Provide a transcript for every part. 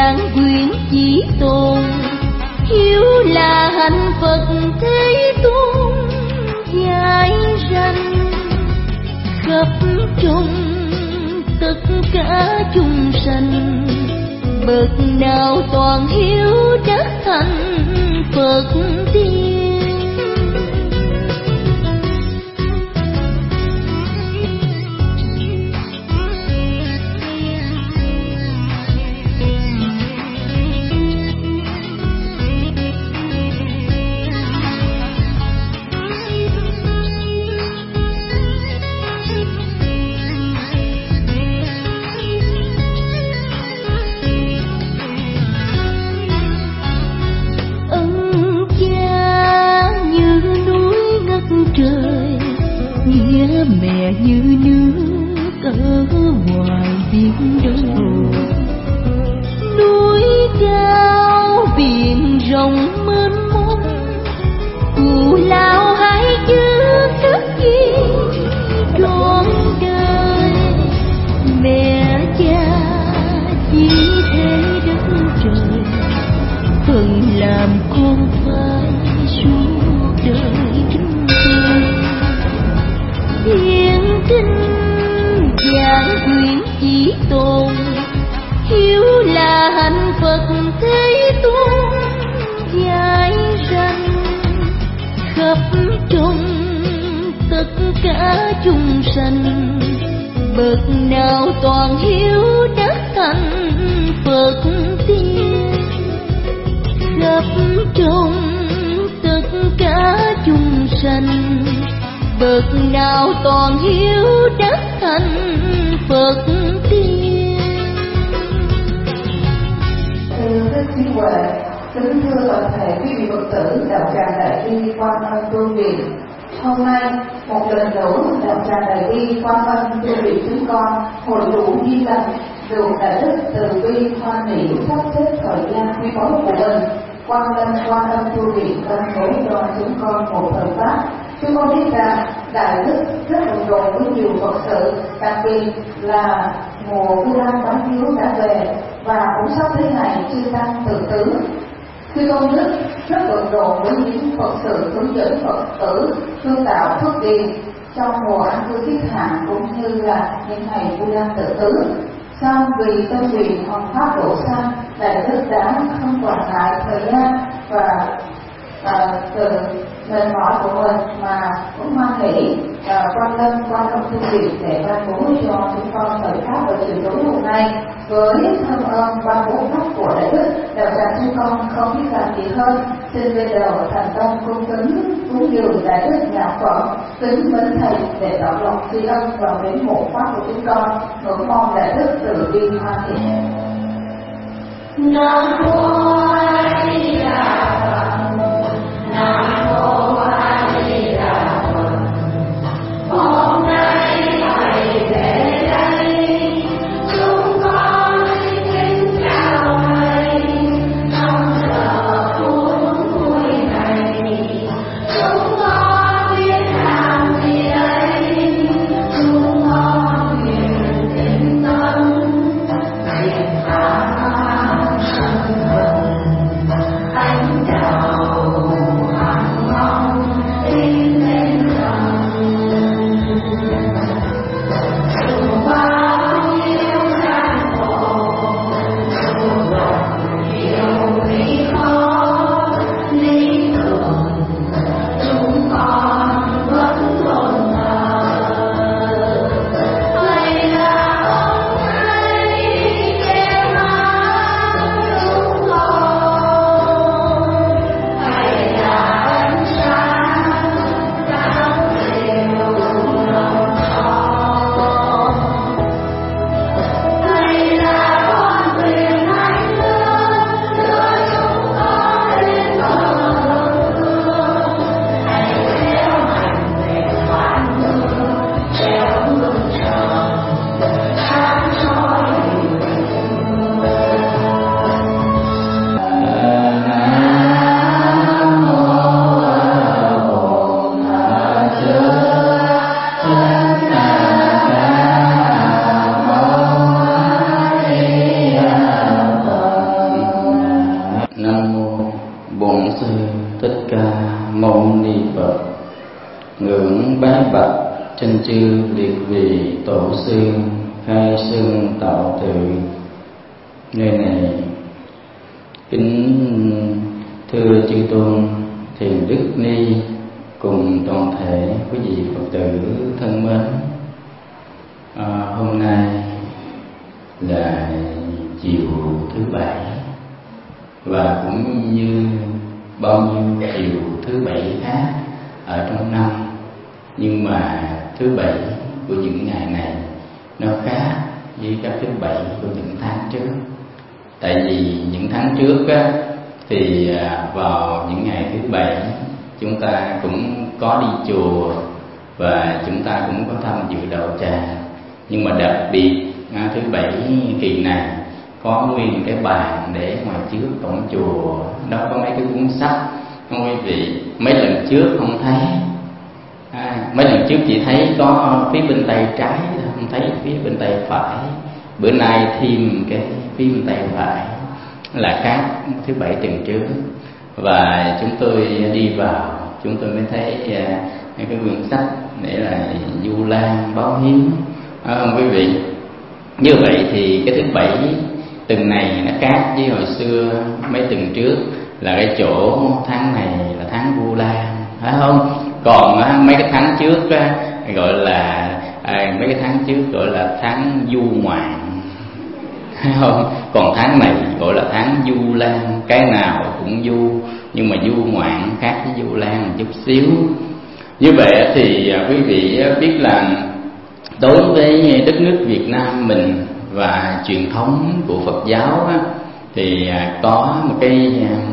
vạn quyển chỉ tồn, hiếu là hạnh Phật Thế Tôn dạy rằng khắp trong tất cả chúng sanh, bậc nào toàn hiếu đắc thành Phật tiên. Nghĩa mẹ như nước ở ngoài biển đông, núi cao biển rộng mênh mông, cù lao hải dương đất yên trọn đời. Mẹ cha chỉ thế đất trời, phần làm con phải suốt đời chúng tôi. Thiên kinh vạn quyển chỉ tồn, hiếu là hạnh Phật Thế Tôn dạy rằng khắp trong tất cả chúng sanh, bậc nào toàn hiếu đắc thành Phật tiên. Khắp trong tất cả chúng sanh, bậc nào toàn hiếu đắc thành Phật tiên. Thưa Đức Trí Huệ, kính thưa toàn thể quý vị Phật tử đạo tràng Đại Bi Quan Ân Tương Việt. Hôm nay một lần nữa đạo tràng Đại Bi Quan Ân Tương Việt chúng con hội đủ di lành được Đại Đức từ bi hoan hỷ sắp xếp thời gian quý báu của mình, Quan Ân Tương Việt đang hỗ cho chúng con một thời pháp. Chúng con biết rằng Đại Đức rất bận rộn với nhiều Phật sự, đặc biệt là mùa Vu Lan Quán Chiếu đã về và cũng sắp tới ngày chư tăng tự tứ. Sư Tôn Đức rất bận rộn với những Phật sự hướng dẫn Phật tử tu tạo phước điền trong mùa an cư kiết hạ cũng như là những ngày Vu Lan tự tứ. Song vì tâm quyền hoàn pháp độ sanh, Đại Đức đã không quản ngại thời gian và sự mệt mỏi của mình mà cũng hoan hỷ quan tâm tu viện để ban bố cho chúng con thời pháp ở chiều tối hôm nay. Với thân ơn ban bố pháp của Đại Đức, đạo tràng chúng con không biết làm gì hơn, xin bây giờ thành tâm cung kính cúng dường Đại Đức nhà Phật, kính mến thầy để tỏ lòng tri ân vào đến một pháp của chúng con, ngưỡng mong Đại Đức từ bi hoan hỷ. Nam mô A Di Đà Phật. Nam mô A Di Đà Phật. Hôm nay thầy về đây, chúng con kính chào thầy. Trong giờ phút vui này, chúng con biết làm gì đây? Chúng con nguyện tĩnh tâm, nguyện cảm ơn Trên chư liệt vị tổ sư khai xưng tạo tự nơi này. Kính thưa chư tôn Thiền Đức Ni cùng toàn thể quý vị Phật tử thân mến, hôm nay là chiều thứ Bảy và cũng như bao nhiêu chiều thứ Bảy khác ở trong năm, nhưng mà thứ Bảy của những ngày này nó khác với các thứ Bảy của những tháng trước. Tại vì những tháng trước á, thì vào những ngày thứ Bảy chúng ta cũng có đi chùa và chúng ta cũng có tham dự đầu tràng. Nhưng mà đặc biệt thứ Bảy kỳ này có nguyên cái bàn để ngoài trước cổng chùa, đó có mấy cái cuốn sách. Quý vị, mấy lần trước không thấy, mấy lần trước chỉ thấy có phía bên tay trái, không thấy phía bên tay phải. Bữa nay thêm cái phía bên tay phải là khác thứ Bảy tuần trước. Và chúng tôi đi vào, chúng tôi mới thấy cái quyển sách để là Du Lan Báo Hiếu, không quý vị? Như vậy thì cái thứ Bảy tuần này nó khác với hồi xưa mấy tuần trước, là cái chỗ tháng này là tháng Vu Lan, phải không? Còn mấy cái tháng trước gọi là mấy cái tháng trước gọi là tháng Du Ngoạn, phải không? Còn tháng này gọi là tháng Du Lan. Cái nào cũng du, nhưng mà Du Ngoạn khác với Du Lan một chút xíu. Như vậy thì quý vị biết là đối với đất nước Việt Nam mình và truyền thống của Phật giáo thì có một cái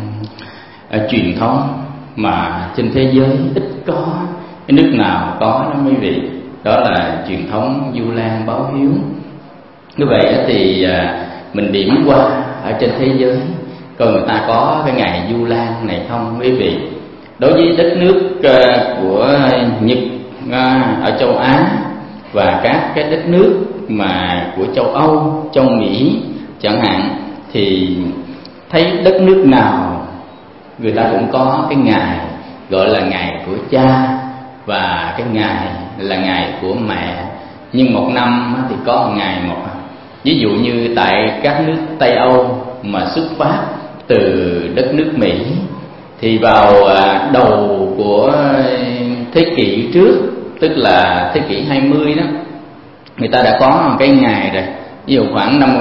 truyền thống mà trên thế giới ít có cái nước nào có lắm quý vị. Đó là truyền thống Du Lan Báo Hiếu. Như vậy thì mình điểm qua ở trên thế giới coi người ta có cái ngày Du Lan này không quý vị. Đối với đất nước của Nhật ở châu Á và các cái đất nước mà của châu Âu, châu Mỹ chẳng hạn, thì thấy đất nước nào người ta cũng có cái ngày gọi là ngày của cha và cái ngày là ngày của mẹ. Nhưng một năm thì có một ngày một. Ví dụ như tại các nước Tây Âu mà xuất phát từ đất nước Mỹ thì vào đầu của thế kỷ trước, tức là thế kỷ 20 đó, người ta đã có một cái ngày rồi. Ví dụ khoảng năm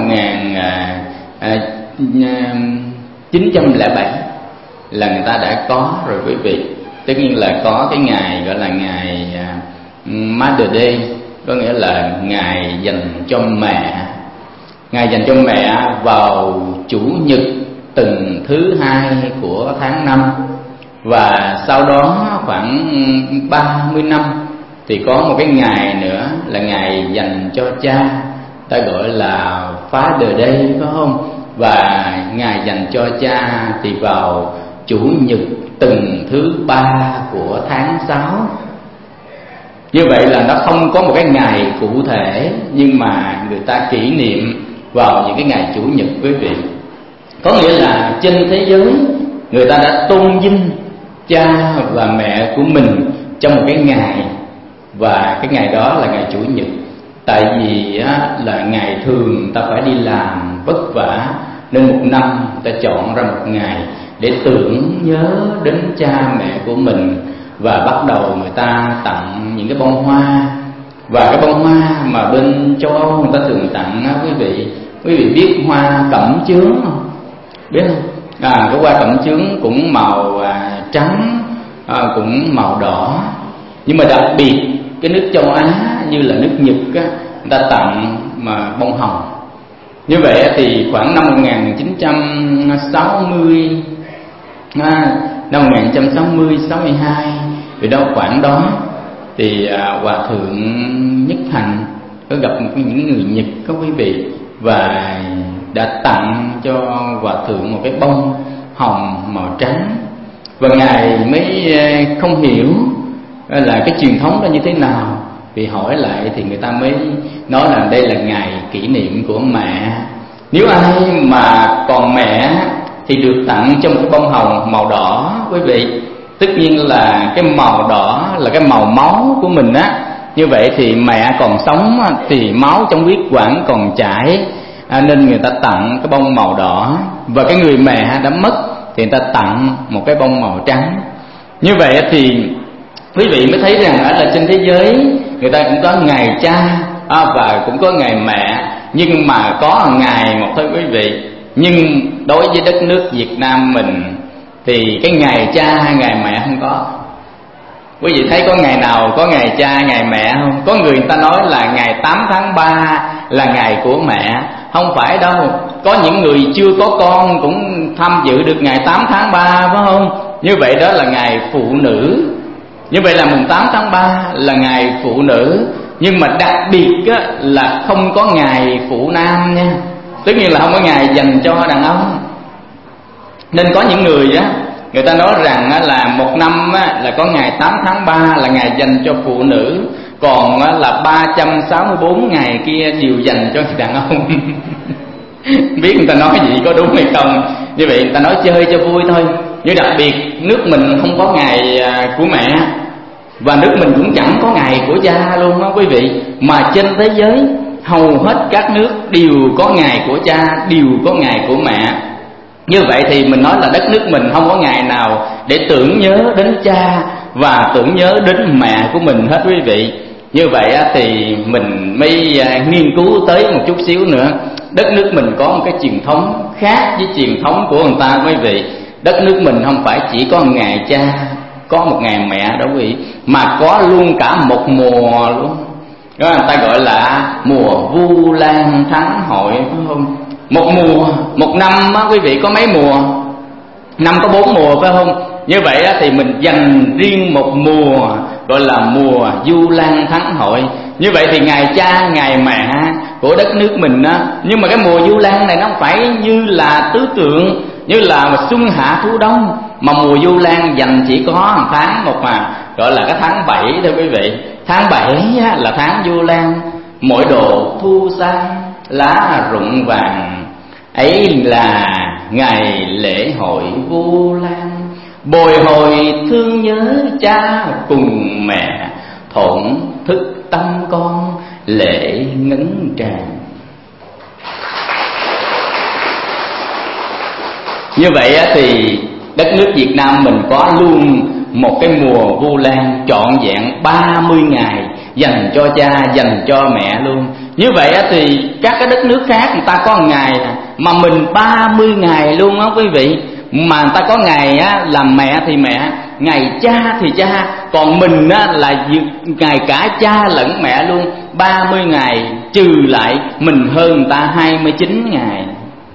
1907 là người ta đã có rồi quý vị. Tất nhiên là có cái ngày gọi là ngày Mother Day, có nghĩa là ngày dành cho mẹ. Ngày dành cho mẹ vào chủ nhật tuần thứ 2 của tháng 5. Và sau đó khoảng 30 năm thì có một cái ngày nữa là ngày dành cho cha, ta gọi là Father Day, phải không? Và ngày dành cho cha thì vào chủ nhật tuần thứ 3 của tháng 6. Như vậy là nó không có một cái ngày cụ thể, nhưng mà người ta kỷ niệm vào những cái ngày chủ nhật quý vị. Có nghĩa là trên thế giới người ta đã tôn vinh cha và mẹ của mình trong một cái ngày, và cái ngày đó là ngày chủ nhật. Tại vì là ngày thường ta phải đi làm vất vả, nên một năm ta chọn ra một ngày để tưởng nhớ đến cha mẹ của mình. Và bắt đầu người ta tặng những cái bông hoa. Và cái bông hoa mà bên châu Âu người ta thường tặng quý vị biết hoa cẩm chướng không? Biết không? Cái hoa cẩm chướng cũng màu trắng, cũng màu đỏ. Nhưng mà đặc biệt cái nước châu Á như là nước Nhật người ta tặng mà bông hồng. Như vậy thì khoảng năm 1960, năm 1960-62 vì đâu khoảng đó thì Hòa Thượng Nhất Hạnh có gặp những người Nhật có quý vị, và đã tặng cho Hòa Thượng một cái bông hồng màu trắng. Và Ngài mới không hiểu là cái truyền thống đó như thế nào. Vì hỏi lại thì người ta mới nói là đây là ngày kỷ niệm của mẹ. Nếu ai mà còn mẹ thì được tặng cho một cái bông hồng màu đỏ quý vị. Tất nhiên là cái màu đỏ là cái màu máu của mình á, Như vậy thì mẹ còn sống thì máu trong huyết quản còn chảy, nên người ta tặng cái bông màu đỏ. Và cái người mẹ đã mất thì người ta tặng một cái bông màu trắng. Như vậy thì quý vị mới thấy rằng là trên thế giới người ta cũng có ngày cha và cũng có ngày mẹ, nhưng mà có ngày một thôi quý vị. Nhưng đối với đất nước Việt Nam mình thì cái ngày cha hay ngày mẹ không có. Quý vị thấy có ngày nào có ngày cha ngày mẹ không? Có người ta nói là ngày 8 tháng 3 là ngày của mẹ. Không phải đâu. Có những người chưa có con cũng tham dự được ngày 8 tháng 3, phải không? Như vậy đó là ngày phụ nữ. Như vậy là mùng 8 tháng 3 là ngày phụ nữ. Nhưng mà đặc biệt là không có ngày phụ nam nha. Tất nhiên là không có ngày dành cho đàn ông. Nên có những người người ta nói rằng là một năm là có ngày 8 tháng 3 là ngày dành cho phụ nữ, còn là 364 ngày kia đều dành cho đàn ông. Biết người ta nói gì có đúng hay không. Như vậy người ta nói chơi cho vui thôi. Như đặc biệt nước mình không có ngày của mẹ, và nước mình cũng chẳng có ngày của cha luôn đó quý vị. Mà trên thế giới hầu hết các nước đều có ngày của cha, đều có ngày của mẹ. Như vậy thì mình nói là đất nước mình không có ngày nào để tưởng nhớ đến cha và tưởng nhớ đến mẹ của mình hết quý vị. Như vậy thì mình mới nghiên cứu tới một chút xíu nữa. Đất nước mình có một cái truyền thống khác với truyền thống của người ta quý vị. Đất nước mình không phải chỉ có ngày cha, có một ngày mẹ đó quý vị, mà có luôn cả một mùa luôn. Đó người ta gọi là mùa Vu Lan Thắng Hội, phải không? Một mùa, một năm quý vị có mấy mùa? Năm có 4 mùa phải không? Như vậy thì mình dành riêng một mùa gọi là mùa Vu Lan Thắng Hội. Như vậy thì ngày cha, ngày mẹ của đất nước mình nhưng mà cái mùa Vu Lan này nó không phải như là tứ tượng, như là xuân hạ thu đông, mà mùa Vu Lan dành chỉ có một tháng một mà, gọi là cái tháng 7 thôi quý vị. Tháng 7 là tháng Vu Lan, mỗi độ thu sang lá rụng vàng, ấy là ngày lễ hội Vu Lan. Bồi hồi thương nhớ cha cùng mẹ, thổn thức tâm con lệ ngấn tràn. Như vậy thì đất nước Việt Nam mình có luôn một cái mùa Vu Lan trọn vẹn 30 ngày dành cho cha, dành cho mẹ luôn. Như vậy thì các cái đất nước khác người ta có một ngày, mà mình 30 ngày luôn á quý vị. Mà người ta có ngày là mẹ thì mẹ, ngày cha thì cha, còn mình là ngày cả cha lẫn mẹ luôn. 30 ngày trừ lại mình hơn người ta 29 ngày.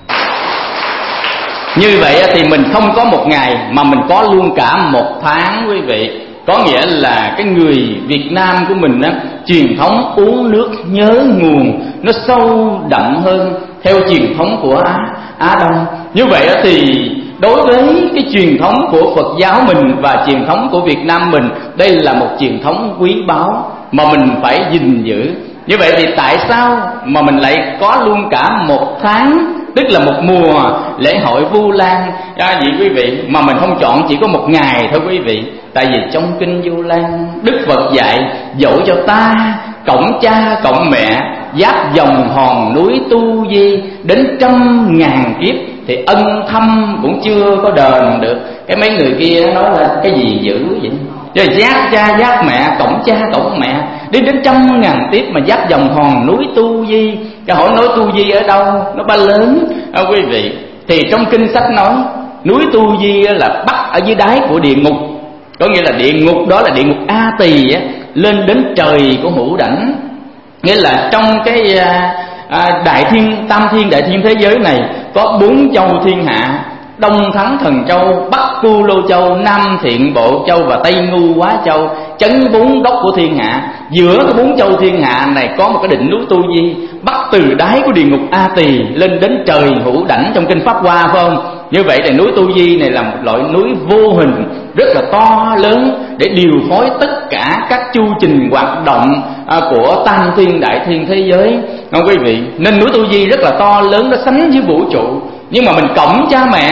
Như vậy thì mình không có một ngày mà mình có luôn cả một tháng quý vị. Có nghĩa là cái người Việt Nam của mình truyền thống uống nước nhớ nguồn nó sâu đậm hơn theo truyền thống của Á Đông. Như vậy thì đối với cái truyền thống của Phật giáo mình và truyền thống của Việt Nam mình, đây là một truyền thống quý báu mà mình phải gìn giữ. Như vậy thì tại sao mà mình lại có luôn cả một tháng, tức là một mùa lễ hội Vu Lan vậy quý vị, mà mình không chọn chỉ có một ngày thôi quý vị? Tại vì trong kinh Vu Lan, Đức Phật dạy dẫu cho ta cổng cha cổng mẹ, giáp dòng hòn núi Tu Di đến 100.000 kiếp thì ân thâm cũng chưa có đền được. Cái mấy người kia nói là cái gì dữ vậy? Rồi giáp cha giáp mẹ, cổng cha cổng mẹ, đi đến 100.000 tiếp mà giáp dòng hòn núi Tu Di. Cái hỏi núi Tu Di ở đâu? Nó ba lớn quý vị. Thì trong kinh sách nói núi Tu Di là bắt ở dưới đáy của địa ngục. Có nghĩa là địa ngục đó là địa ngục A Tỳ lên đến trời của Hữu Đảnh. Nghĩa là trong cái đại thiên, tam thiên đại thiên thế giới này có 4 châu thiên hạ: Đông Thắng Thần Châu, Bắc Cu Lô Châu, Nam Thiện Bộ Châu và Tây Ngu Quá Châu, chấn 4 đốc của thiên hạ. Giữa cái 4 châu thiên hạ này có một cái đỉnh núi Tu Di, bắt từ đáy của địa ngục A Tỳ lên đến trời Hữu Đảnh trong kinh Pháp Hoa, phải không? Như vậy thì núi Tu Di này là một loại núi vô hình rất là to lớn để điều phối tất cả các chu trình hoạt động của tam thiên đại thiên thế giới, quý vị. Nên núi Tu Di rất là to lớn, nó sánh với vũ trụ. Nhưng mà mình cổng cha mẹ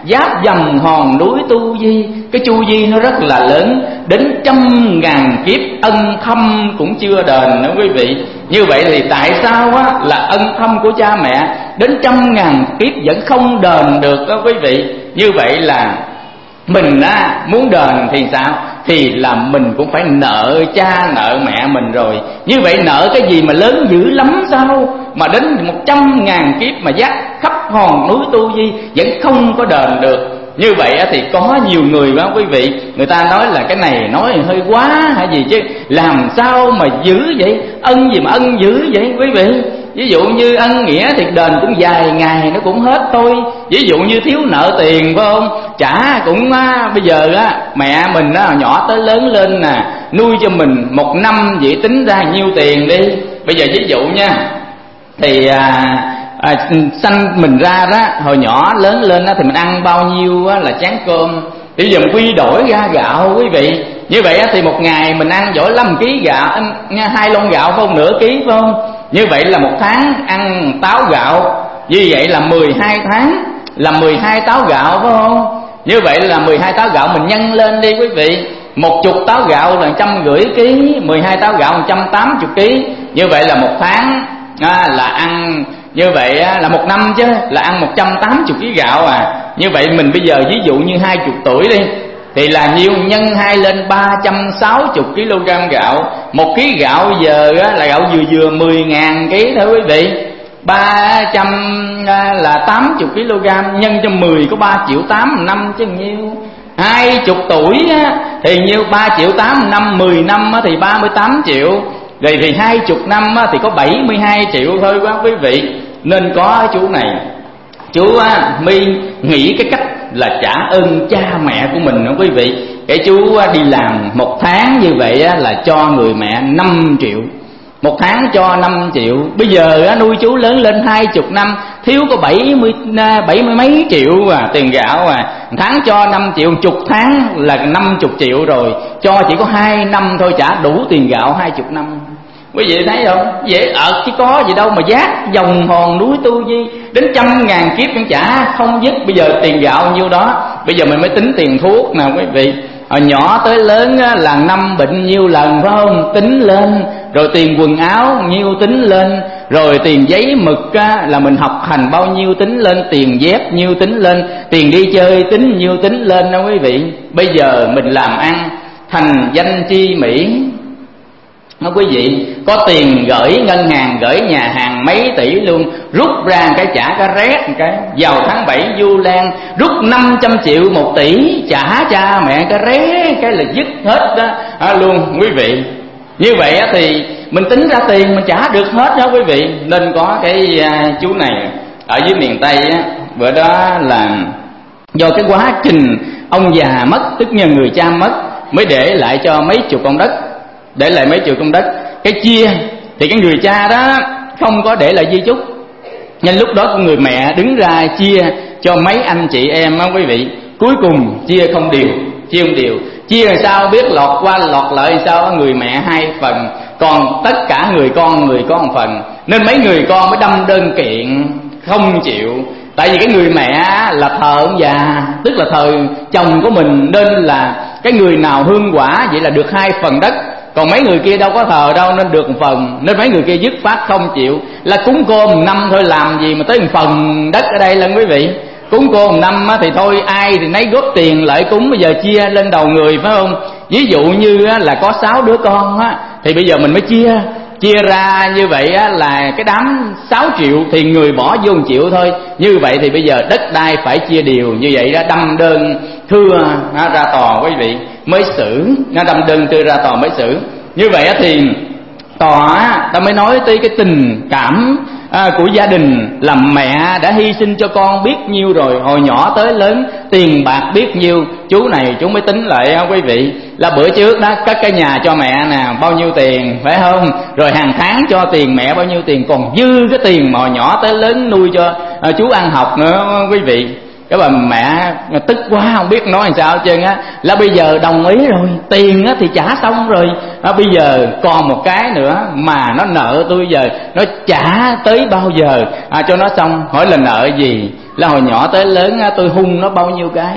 giáp dầm hòn núi Tu Di. Cái Chu Di nó rất là lớn, đến 100.000 kiếp ân thâm cũng chưa đền nữa quý vị. Như vậy thì tại sao á là ân thâm của cha mẹ đến 100.000 kiếp vẫn không đền được đó quý vị? Như vậy là mình muốn đền thì sao? Thì là mình cũng phải nợ cha nợ mẹ mình rồi. Như vậy nợ cái gì mà lớn dữ lắm sao? Mà đến 100.000 kiếp mà dắt khắp hòn núi Tu Di vẫn không có đền được. Như vậy thì có nhiều người đó quý vị, người ta nói là cái này nói hơi quá hay gì chứ, làm sao mà dữ vậy? Ân gì mà ân dữ vậy quý vị? Ví dụ như ân nghĩa thì đền cũng vài ngày nó cũng hết thôi. Ví dụ như thiếu nợ tiền phải không, trả cũng bây giờ mẹ mình nhỏ tới lớn lên nè, nuôi cho mình 1 năm vậy tính ra nhiêu tiền đi. Bây giờ ví dụ nha, thì sanh mình ra đó, hồi nhỏ lớn lên thì mình ăn bao nhiêu là chén cơm, bây giờ mình quy đổi ra gạo quý vị. Như vậy thì một ngày mình ăn giỏi 5 kg gạo, 2 lon gạo phải không, nửa ký phải không? Như vậy là 1 tháng ăn táo gạo, như vậy là 12 tháng là 12 táo gạo phải không? Như vậy là 12 táo gạo mình nhân lên đi quý vị, 10 táo gạo là 150 kg, 12 táo gạo 180 kg. Như vậy là 1 tháng là ăn, như vậy là 1 năm chứ, là ăn 180 kg gạo à. Như vậy mình bây giờ ví dụ như 20 tuổi đi, thì là nhiêu, nhân 2 lên 360 kg gạo. 1 kg gạo giờ là gạo vừa 10.000 kg thôi quý vị. 300 là 80 kg, nhân cho 10 có 3,8 triệu năm chứ nhiêu. 20 tuổi thì nhiêu, 3,8 triệu năm, 10 năm thì 38 triệu. Rồi thì 20 năm thì có 72 triệu thôi quá quý vị. Nên có chú này, chú mi nghĩ cái cách là trả ơn cha mẹ của mình đó quý vị. Cái chú đi làm 1 tháng như vậy là cho người mẹ 5 triệu. 1 tháng cho 5 triệu. Bây giờ nuôi chú lớn lên 20 năm, thiếu có 70 mấy triệu tiền gạo tháng cho 5 triệu, 10 tháng là 50 triệu rồi. Cho chỉ có 2 năm thôi trả đủ tiền gạo 20 năm. Quý vị thấy không? Dễ ợt chứ có gì đâu mà giác dòng hòn núi Tu Di đến 100.000 kiếp vẫn trả không dứt. Bây giờ tiền gạo nhiêu đó, bây giờ mình mới tính tiền thuốc nè quý vị. Hồi nhỏ tới lớn là năm bệnh nhiêu lần phải không? Tính lên. Rồi tiền quần áo nhiêu tính lên. Rồi tiền giấy mực là mình học hành bao nhiêu tính lên. Tiền dép nhiêu tính lên. Tiền đi chơi tính nhiêu tính lên đó quý vị. Bây giờ mình làm ăn thành danh chi mỹ. Nó quý vị, có tiền gửi ngân hàng, gửi nhà hàng mấy tỷ luôn, rút ra cái trả cái rét cái. Vào tháng 7 Vu Lan rút 500 triệu 1 tỷ trả cha mẹ cái ré cái là dứt hết đó luôn quý vị. Như vậy thì mình tính ra tiền mình trả được hết đó quý vị. Nên có cái chú này ở dưới miền Tây bữa đó là do cái quá trình ông già mất, tức là người cha mất, mới để lại cho mấy chục con đất. Để lại mấy triệu công đất, cái chia thì cái người cha đó không có để lại di chúc, nên lúc đó người mẹ đứng ra chia cho mấy anh chị em á quý vị. Cuối cùng chia không đều, chia làm sao biết, lọt qua lọt lại sao, người mẹ 2 phần, còn tất cả người con 1 phần. Nên mấy người con mới đâm đơn kiện không chịu. Tại vì cái người mẹ là thờ ông già, tức là thờ chồng của mình, nên là cái người nào hương quả vậy là được 2 phần đất. Còn mấy người kia đâu có thờ đâu nên được 1 phần. Nên mấy người kia dứt phát không chịu. Là cúng cô 1 năm thôi, làm gì mà tới 1 phần đất ở đây lần quý vị. Cúng cô 1 năm thì thôi, ai thì nấy góp tiền lại cúng, bây giờ chia lên đầu người phải không. Ví dụ như là có 6 đứa con thì bây giờ mình mới chia ra như vậy là cái đám 6 triệu thì người bỏ vô 1 triệu thôi. Như vậy thì bây giờ đất đai phải chia đều. Như vậy đó, đâm đơn thưa ra tòa quý vị mới xử, nó đâm đơn đưa ra tòa mới xử. Như vậy thì tòa ta mới nói tới cái tình cảm của gia đình, là mẹ đã hy sinh cho con biết nhiêu rồi, hồi nhỏ tới lớn tiền bạc biết nhiêu. Chú này chú mới tính lại quý vị, là bữa trước đó cất cái nhà cho mẹ nè bao nhiêu tiền phải không, rồi hàng tháng cho tiền mẹ bao nhiêu tiền, còn dư cái tiền mà hồi nhỏ tới lớn nuôi cho chú ăn học nữa quý vị. Cái bà mẹ tức quá không biết nói làm sao hết trơn là bây giờ đồng ý rồi, tiền thì trả xong rồi, bây giờ còn một cái nữa mà nó nợ tôi, giờ nó trả tới bao giờ cho nó xong. Hỏi là nợ gì? là hồi nhỏ tới lớn tôi hung nó bao nhiêu cái.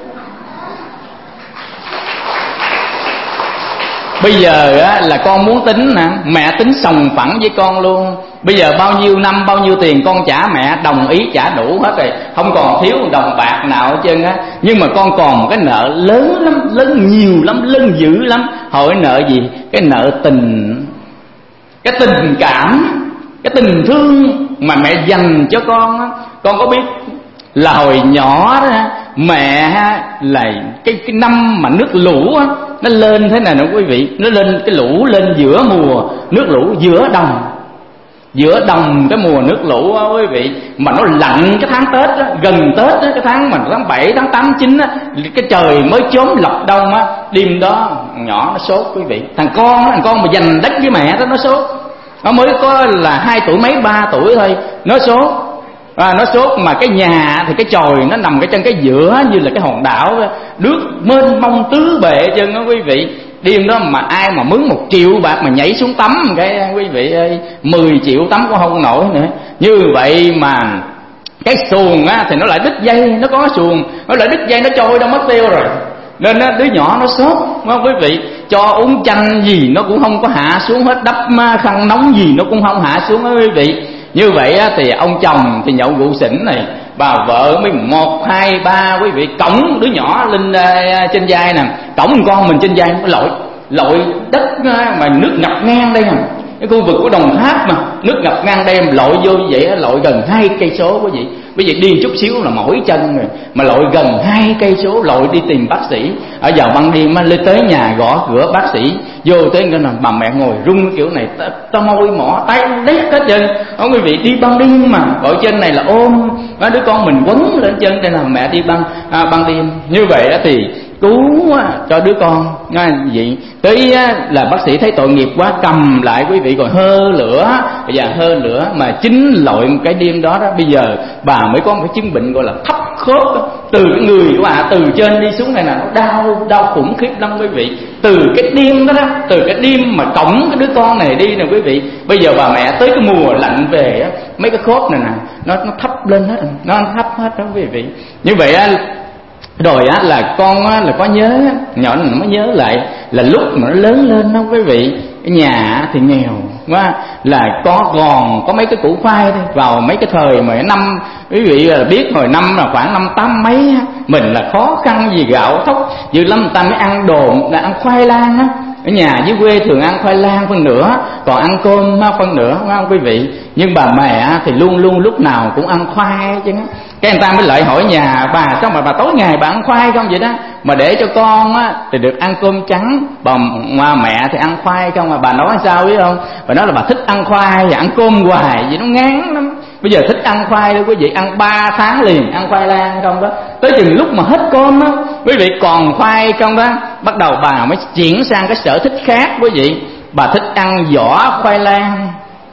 Bây giờ là con muốn tính nè, mẹ tính sòng phẳng với con luôn. Bây giờ bao nhiêu năm bao nhiêu tiền con trả mẹ, đồng ý trả đủ hết rồi, không còn thiếu đồng bạc nào hết trơn á. Nhưng mà con còn một cái nợ lớn lắm, lớn nhiều lắm, lớn dữ lắm. Hỏi nợ gì? Cái nợ tình, cái tình cảm, cái tình thương mà mẹ dành cho con á. Con có biết là hồi nhỏ đó mẹ là cái năm mà nước lũ á, nó lên thế này nè quý vị, nó lên cái lũ lên giữa mùa nước lũ, giữa đồng cái mùa nước lũ á quý vị, mà nó lạnh cái tháng Tết á, gần Tết á, cái tháng mà tháng 7, tháng 8, 9 á, cái trời mới chớm lọc đông á, đêm đó nhỏ nó sốt quý vị. Thằng con mà giành đất với mẹ đó nó sốt, nó mới có là 2 tuổi mấy 3 tuổi thôi, nó sốt. Nó sốt mà cái nhà thì cái chòi nó nằm cái chân cái giữa như là cái hòn đảo, nước mênh mông tứ bề chân đó quý vị. Đêm đó mà ai mà mướn 1 triệu bạc mà nhảy xuống tắm cái quý vị ơi, 10 triệu tắm cũng không nổi nữa. Như vậy mà cái xuồng á thì nó lại đứt dây, nó có xuồng nó lại đứt dây, nó trôi đâu mất tiêu rồi. Nên đứa nhỏ nó sốt, đúng không quý vị? Cho uống chanh gì nó cũng không có hạ xuống hết, đắp khăn nóng gì nó cũng không hạ xuống đó quý vị. Như vậy á, thì ông chồng thì nhậu rượu xỉn này, bà vợ mới 1, 2, 3 quý vị cõng đứa nhỏ lên trên vai nè, cõng con mình trên vai, lội đất mà nước ngập ngang đây nè, cái khu vực của Đồng Tháp mà nước ngập ngang đây, lội vô như vậy, lội gần 2 cây số quý vị. Bây giờ đi chút xíu là mỏi chân rồi, mà lội gần 2 cây số, lội đi tìm bác sĩ. Ở vào ban đêm lên tới nhà gõ cửa bác sĩ, vô tới cái là bà mẹ ngồi run kiểu này, ta môi mỏ tay đét hết trơn. Quý vị đi ban đêm mà gọi trên này là ôm đứa con mình quấn lên chân, đây là mẹ đi ban đêm. Như vậy thì cứu cho đứa con vậy tới là bác sĩ thấy tội nghiệp quá, cầm lại quý vị, còn hơ lửa mà chính lội một cái đêm đó bây giờ bà mới có một cái chứng bệnh gọi là thấp khớp từ cái người của bà từ trên đi xuống này là nó đau khủng khiếp lắm quý vị. Từ cái đêm đó, từ cái đêm mà cõng cái đứa con này đi nè quý vị, bây giờ bà mẹ tới cái mùa lạnh về á, mấy cái khớp này nè nó thấp lên hết, nó thấp hết đó quý vị. Như vậy rồi là con là có nhớ, nhỏ nó mới nhớ lại là lúc mà nó lớn lên đó quý vị, cái nhà thì nghèo quá, là còn có mấy cái củ khoai thôi. Vào mấy cái thời mà năm quý vị là biết hồi năm là khoảng năm 8 mấy mình là khó khăn gì gạo thóc dữ lắm, người ta mới ăn đồ là ăn khoai lang á. Ở nhà dưới quê thường ăn khoai lang phân nửa, còn ăn cơm phân nửa, đúng không quý vị? Nhưng bà mẹ thì luôn luôn lúc nào cũng ăn khoai chứ. Cái người ta mới lại hỏi nhà bà, sao mà bà tối ngày bà ăn khoai không vậy đó, mà để cho con thì được ăn cơm trắng, bà mẹ thì ăn khoai không. Mà bà nói sao biết không? Bà nói là bà thích ăn khoai và ăn cơm hoài vậy nó ngán lắm. Bây giờ thích ăn khoai đó quý vị, ăn 3 tháng liền ăn khoai lang không đó, tới chừng lúc mà hết cơm đó quý vị còn khoai không đó, bắt đầu bà mới chuyển sang cái sở thích khác quý vị. Bà thích ăn vỏ khoai lang,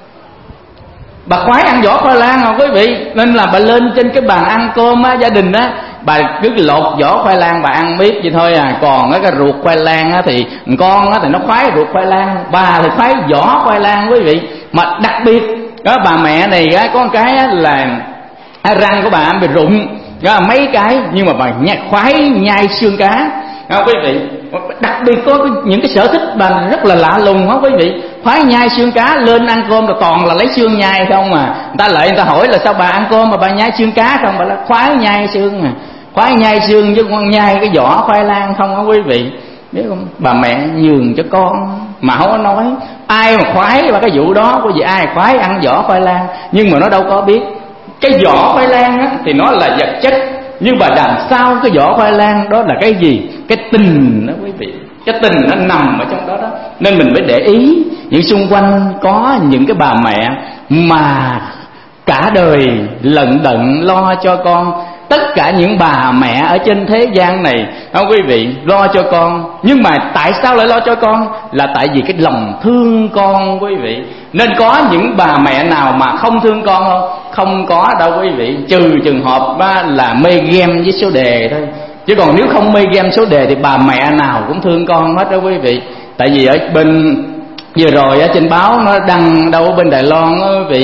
bà khoái ăn vỏ khoai lang không quý vị. Nên là bà lên trên cái bàn ăn cơm gia đình bà cứ lột vỏ khoai lang bà ăn biết vậy thôi à. Còn cái ruột khoai lang thì con thì nó khoái ruột khoai lang, bà thì khoái vỏ khoai lang quý vị. Mà đặc biệt đó, bà mẹ này có một cái là răng của bà bị rụng mấy cái, nhưng mà bà khoái nhai xương cá quý vị. Đặc biệt có những cái sở thích bà rất là lạ lùng quý vị, khoái nhai xương cá, lên ăn cơm rồi toàn là lấy xương nhai không à. Người ta hỏi là sao bà ăn cơm mà bà nhai xương cá không, bà là khoái nhai xương à, khoái nhai xương chứ con nhai cái vỏ khoai lang không quý vị. Biết không, bà mẹ nhường cho con mà không có nói. Ai mà khoái và cái vụ đó quý vị, ai khoái ăn vỏ khoai lang, nhưng mà nó đâu có biết cái vỏ khoai lang thì nó là vật chất, nhưng mà đằng sau cái vỏ khoai lang đó là cái gì? Cái tình đó quý vị, cái tình nó nằm ở trong đó đó. Nên mình phải để ý, những xung quanh có những cái bà mẹ mà cả đời lận đận lo cho con. Tất cả những bà mẹ ở trên thế gian này quý vị lo cho con, nhưng mà tại sao lại lo cho con? Là tại vì cái lòng thương con quý vị. Nên có những bà mẹ nào mà không thương con không? Không có đâu quý vị, trừ trường hợp là mê game với số đề thôi. Chứ còn nếu không mê game số đề thì bà mẹ nào cũng thương con hết đó quý vị. Tại vì ở bên vừa rồi ở trên báo nó đăng đâu bên Đài Loan đó quý vị,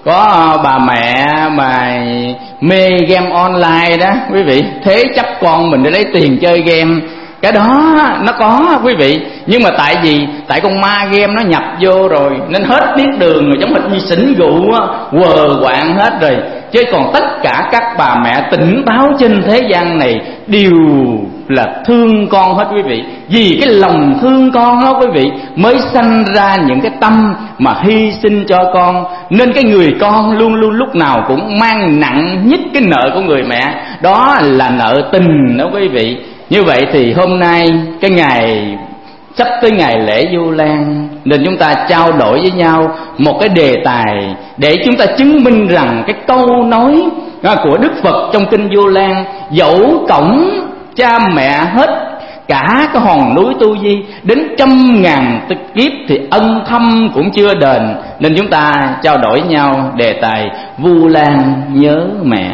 Có bà mẹ mà mê game online đó quý vị, thế chấp con mình để lấy tiền chơi game. Cái đó nó có quý vị, nhưng mà tại con ma game nó nhập vô rồi nên hết biết đường rồi, giống hệt như xỉn rượu á, quờ quạng hết rồi. Chứ còn tất cả các bà mẹ tỉnh táo trên thế gian này đều là thương con hết quý vị. Vì cái lòng thương con đó quý vị mới sanh ra những cái tâm mà hy sinh cho con. Nên cái người con luôn luôn lúc nào cũng mang nặng nhất cái nợ của người mẹ, đó là nợ tình đó quý vị. Như vậy thì hôm nay cái ngày sắp tới ngày lễ Vu Lan, nên chúng ta trao đổi với nhau một cái đề tài để chúng ta chứng minh rằng cái câu nói của Đức Phật trong kinh Vu Lan: dẫu cổng cha mẹ hết cả cái hòn núi Tu Di đến 100.000 kiếp thì ân thâm cũng chưa đền. Nên chúng ta trao đổi với nhau đề tài Vu Lan nhớ mẹ.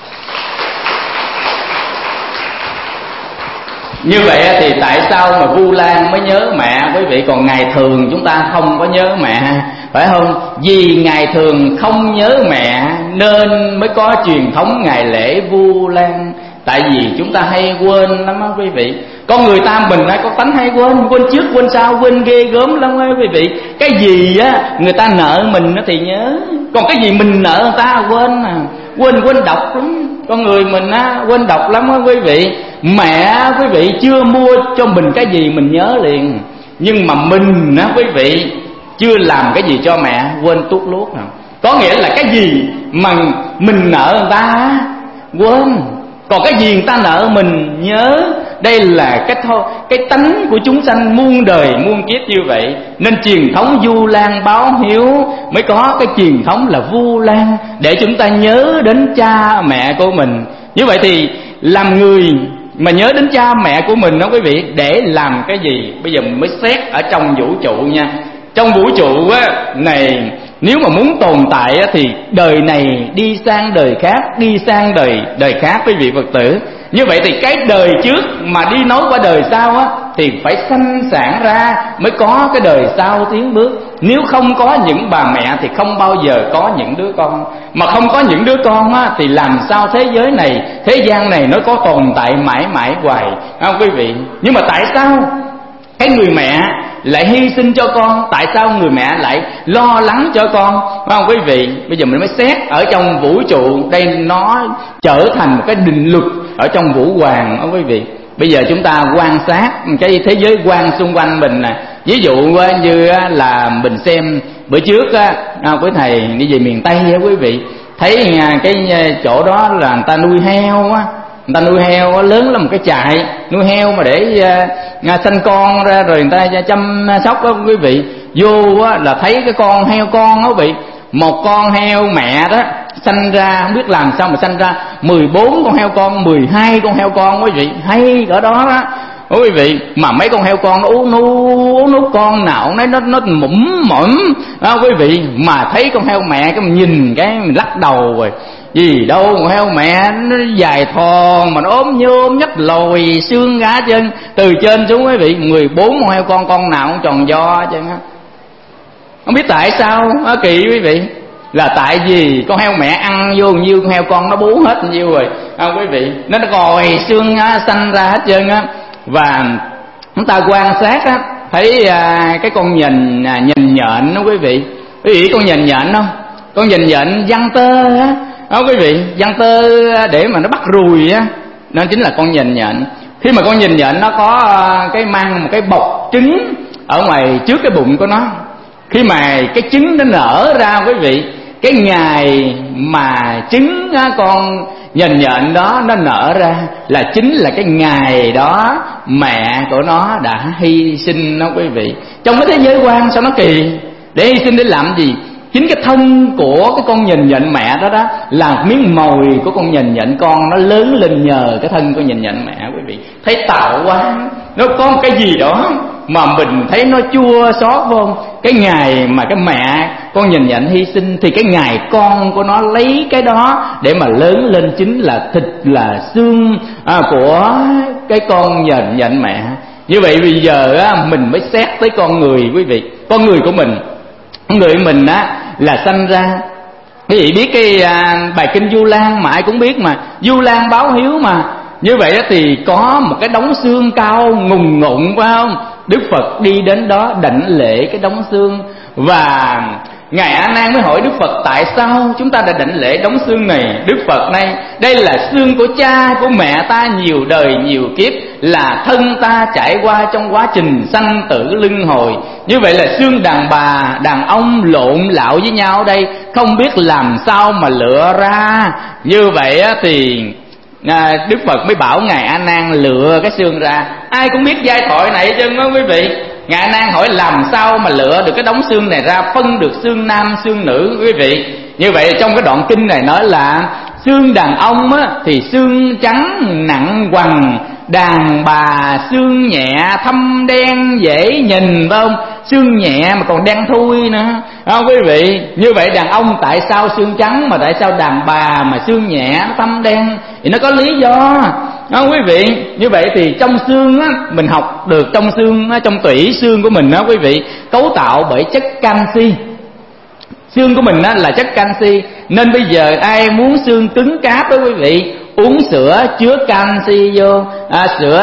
Như vậy thì tại sao mà Vu Lan mới nhớ mẹ quý vị, còn ngày thường chúng ta không có nhớ mẹ, phải không? Vì ngày thường không nhớ mẹ nên mới có truyền thống ngày lễ Vu Lan. Tại vì chúng ta hay quên lắm á quý vị. Con người ta mình có tánh hay quên trước quên sau, quên ghê gớm lắm á quý vị. Cái gì á người ta nợ mình thì nhớ, còn cái gì mình nợ người ta quên độc lắm. Con người mình quên độc lắm á quý vị. Mẹ quý vị chưa mua cho mình cái gì mình nhớ liền, nhưng mà mình quý vị chưa làm cái gì cho mẹ quên tuốt luốt nào. Có nghĩa là cái gì mà mình nợ người ta quên, còn cái gì người ta nợ mình nhớ. Đây là cái tánh của chúng sanh muôn đời muôn kiếp như vậy. Nên truyền thống Vu Lan báo hiếu mới có cái truyền thống là Vu Lan, để chúng ta nhớ đến cha mẹ của mình. Như vậy thì làm người mà nhớ đến cha mẹ của mình đó quý vị, để làm cái gì? Bây giờ mình mới xét ở trong vũ trụ nha. Trong vũ trụ này, nếu mà muốn tồn tại thì đời này đi sang đời khác, đi sang đời khác quý vị Phật tử. Như vậy thì cái đời trước mà đi nối qua đời sau thì phải sanh sản ra mới có cái đời sau tiến bước. Nếu không có những bà mẹ thì không bao giờ có những đứa con. Mà không có những đứa con thì làm sao thế giới này, thế gian này nó có tồn tại mãi mãi hoài, không quý vị? Nhưng mà tại sao cái người mẹ lại hy sinh cho con? Tại sao người mẹ lại lo lắng cho con? Phải không quý vị? Bây giờ mình mới xét ở trong vũ trụ. Đây nó trở thành một cái định luật ở trong vũ hoàng đó quý vị. Bây giờ chúng ta quan sát cái thế giới quan xung quanh mình nè. Ví dụ như là mình xem bữa trước quý thầy đi về miền Tây quý vị, thấy cái chỗ đó là người ta nuôi heo á. Người ta nuôi heo lớn là một cái trại nuôi heo mà để sanh con ra rồi người ta chăm sóc đó quý vị. Vô là thấy cái con heo con đó quý vị, một con heo mẹ đó sanh ra không biết làm sao mà sanh ra 14 con heo con, 12 con heo con quý vị, hay cỡ đó đó quý vị. Mà mấy con heo con nó uống nút con nào nó mũm đó quý vị. Mà thấy con heo mẹ cái mình nhìn cái mình lắc đầu rồi, gì đâu con heo mẹ nó dài thòn mà nó ốm nhôm nhách lồi xương gá chân từ trên xuống quý vị. 14 con heo con nào cũng tròn do chứ. Không biết tại sao kỳ quý vị, là tại vì con heo mẹ ăn vô nhiêu con heo con nó bú hết nhiêu rồi quý vị, nó gòi xương xanh ra hết trơn á. Và chúng ta quan sát thấy cái con nhìn nhện đó quý vị. Quý vị con nhìn nhện không? Con nhìn nhện giăng tơ á quý vị, giăng tơ để mà nó bắt ruồi á, nó chính là con nhìn nhện. Khi mà con nhìn nhện nó có cái mang một cái bọc trứng ở ngoài trước cái bụng của nó. Khi mà cái trứng nó nở ra quý vị, cái ngày mà trứng con nhìn nhện đó nó nở ra là chính là cái ngày đó mẹ của nó đã hy sinh đó quý vị. Trong cái thế giới quan sao nó kỳ, để hy sinh để làm gì? Chính cái thân của cái con nhìn nhện mẹ đó là miếng mồi của con nhìn nhện con, nó lớn lên nhờ cái thân con nhìn nhện mẹ quý vị. Thấy tạo quá, nó có một cái gì đó mà mình thấy nó chua xót phải không? Cái ngày mà cái mẹ con nhìn nhện hy sinh thì cái ngày con của nó lấy cái đó để mà lớn lên chính là thịt là xương của cái con nhìn nhện mẹ. Như vậy bây giờ mình mới xét tới con người quý vị. Con người của mình, con người mình là sanh ra Quý vị biết cái bài kinh Du Lan mà ai cũng biết mà, Du Lan báo hiếu mà. Như vậy thì có một cái đống xương cao ngùng ngụng, phải không? Đức Phật đi đến đó đảnh lễ cái đống xương. Và Ngài A Nan mới hỏi Đức Phật: tại sao chúng ta đã đảnh lễ đống xương này? Đức Phật này, đây là xương của cha của mẹ ta nhiều đời nhiều kiếp, là thân ta trải qua trong quá trình sanh tử luân hồi. Như vậy là xương đàn bà, đàn ông lộn lạo với nhau ở đây, không biết làm sao mà lựa ra. Như vậy thì Đức Phật mới bảo Ngài A Nan lựa cái xương ra. Ai cũng biết giai thoại này chứ đó quý vị. Ngài A Nan hỏi làm sao mà lựa được cái đống xương này ra, phân được xương nam xương nữ quý vị. Như vậy trong cái đoạn kinh này nói là xương đàn ông á, thì xương trắng nặng quằn, đàn bà xương nhẹ thâm đen dễ nhìn, phải không? Xương nhẹ mà còn đen thui nữa, không quý vị? Như vậy đàn ông tại sao xương trắng, mà tại sao đàn bà mà xương nhẹ thâm đen? Thì nó có lý do, không quý vị? Như vậy thì trong xương á, mình học được trong xương á, trong tủy xương của mình đó quý vị, cấu tạo bởi chất canxi. Xương của mình á, là chất canxi, nên bây giờ ai muốn xương cứng cáp đó quý vị, uống sữa chứa canxi vô, sữa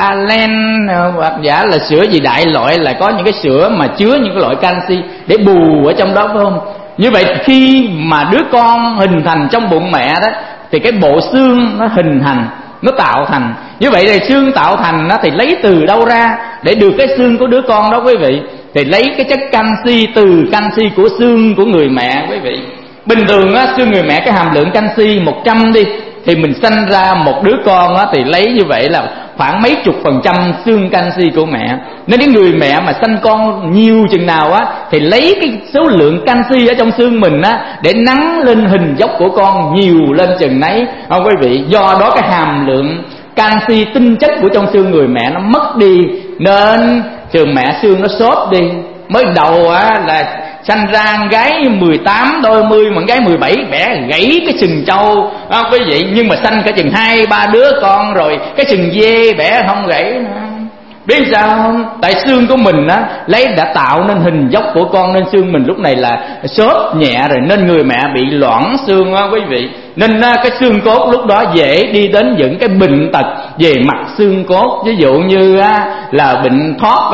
Alen hoặc giả là sữa gì đại loại, là có những cái sữa mà chứa những cái loại canxi để bù ở trong đó, phải không? Như vậy khi mà đứa con hình thành trong bụng mẹ đó, thì cái bộ xương nó hình thành, nó tạo thành. Như vậy thì xương tạo thành nó thì lấy từ đâu ra để được cái xương của đứa con đó quý vị? Thì lấy cái chất canxi từ canxi của xương của người mẹ quý vị. Bình thường á, xương người mẹ cái hàm lượng canxi 100 đi, thì mình sanh ra một đứa con á, thì lấy như vậy là khoảng mấy chục % xương canxi của mẹ. Nên cái người mẹ mà sanh con nhiều chừng nào á, thì lấy cái số lượng canxi ở trong xương mình á, để nắng lên hình dốc của con nhiều lên chừng nấy, không quý vị? Do đó cái hàm lượng canxi tinh chất của trong xương người mẹ nó mất đi, nên trường mẹ xương nó xốp đi. Mới đầu á là sanh ra con gái 18 đôi mươi, mà con gái 17 bẻ gãy cái sừng trâu đó quý vị. Nhưng mà sanh cả chừng 2-3 đứa con rồi, cái sừng dê bẻ không gãy nữa. Biết sao không? Tại xương của mình á, đã tạo nên hình dốc của con, nên xương mình lúc này là xốp nhẹ rồi, nên người mẹ bị loãng xương á quý vị. Nên cái xương cốt lúc đó dễ đi đến những cái bệnh tật về mặt xương cốt. Ví dụ như là bệnh thoát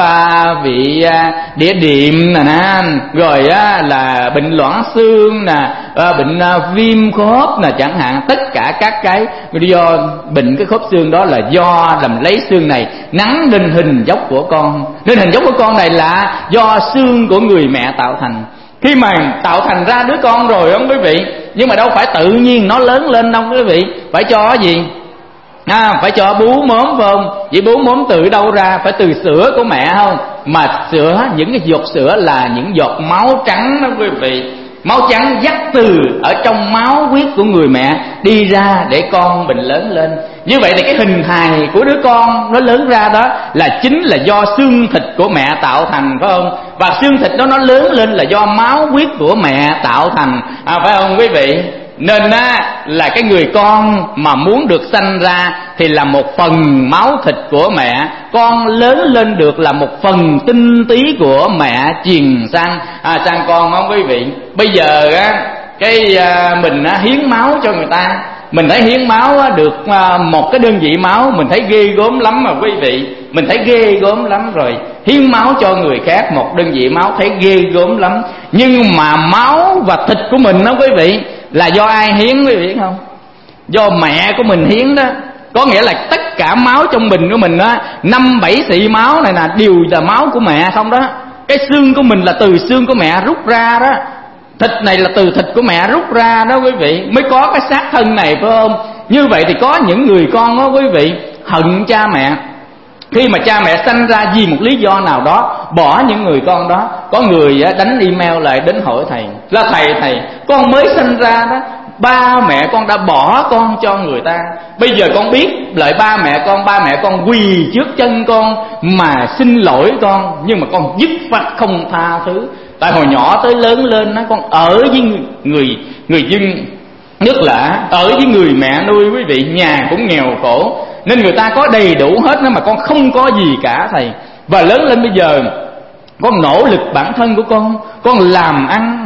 vị đĩa điệm nè, rồi là bệnh loãng xương nè, bệnh viêm khớp nè chẳng hạn. Tất cả các cái do bệnh cái khớp xương đó là do làm lấy xương này nắn lên hình dốc của con. Nên hình dốc của con này là do xương của người mẹ tạo thành. Khi mà tạo thành ra đứa con rồi không quý vị, nhưng mà đâu phải tự nhiên nó lớn lên đâu quý vị. Phải cho cái gì? Phải cho bú mớm phải không? Vậy bú mớm từ đâu ra? Phải từ sữa của mẹ không? Mà sữa, những cái giọt sữa là những giọt máu trắng đó quý vị. Máu trắng dắt từ ở trong máu huyết của người mẹ đi ra để con mình lớn lên. Như vậy thì cái hình hài của đứa con nó lớn ra đó là chính là do xương thịt của mẹ tạo thành, phải không? Và xương thịt đó nó lớn lên là do máu huyết của mẹ tạo thành, phải không quý vị? Nên là cái người con mà muốn được sanh ra thì là một phần máu thịt của mẹ, con lớn lên được là một phần tinh tí của mẹ truyền sang con, không quý vị? Bây giờ mình hiến máu cho người ta, mình thấy hiến máu được một cái đơn vị máu, mình thấy ghê gớm lắm mà quý vị. Mình thấy ghê gớm lắm rồi. Hiến máu cho người khác một đơn vị máu thấy ghê gớm lắm. Nhưng mà máu và thịt của mình đó quý vị, là do ai hiến quý vị biết không? Do mẹ của mình hiến đó. Có nghĩa là tất cả máu trong mình của mình đó, 5-7 xị máu này nè, đều là máu của mẹ không đó. Cái xương của mình là từ xương của mẹ rút ra đó, thịt này là từ thịt của mẹ rút ra đó quý vị, mới có cái xác thân này phải không? Như vậy thì có những người con đó quý vị hận cha mẹ. Khi mà cha mẹ sanh ra vì một lý do nào đó bỏ những người con đó. Có người đánh email lại đến hỏi thầy là thầy con mới sanh ra đó, ba mẹ con đã bỏ con cho người ta. Bây giờ con biết lại ba mẹ con quỳ trước chân con mà xin lỗi con, nhưng mà con dứt khoát không tha thứ. Tại hồi nhỏ tới lớn lên con ở với người dân, nhất là ở với người mẹ nuôi quý vị, nhà cũng nghèo khổ, nên người ta có đầy đủ hết mà con không có gì cả thầy. Và lớn lên bây giờ con nỗ lực bản thân của con làm ăn,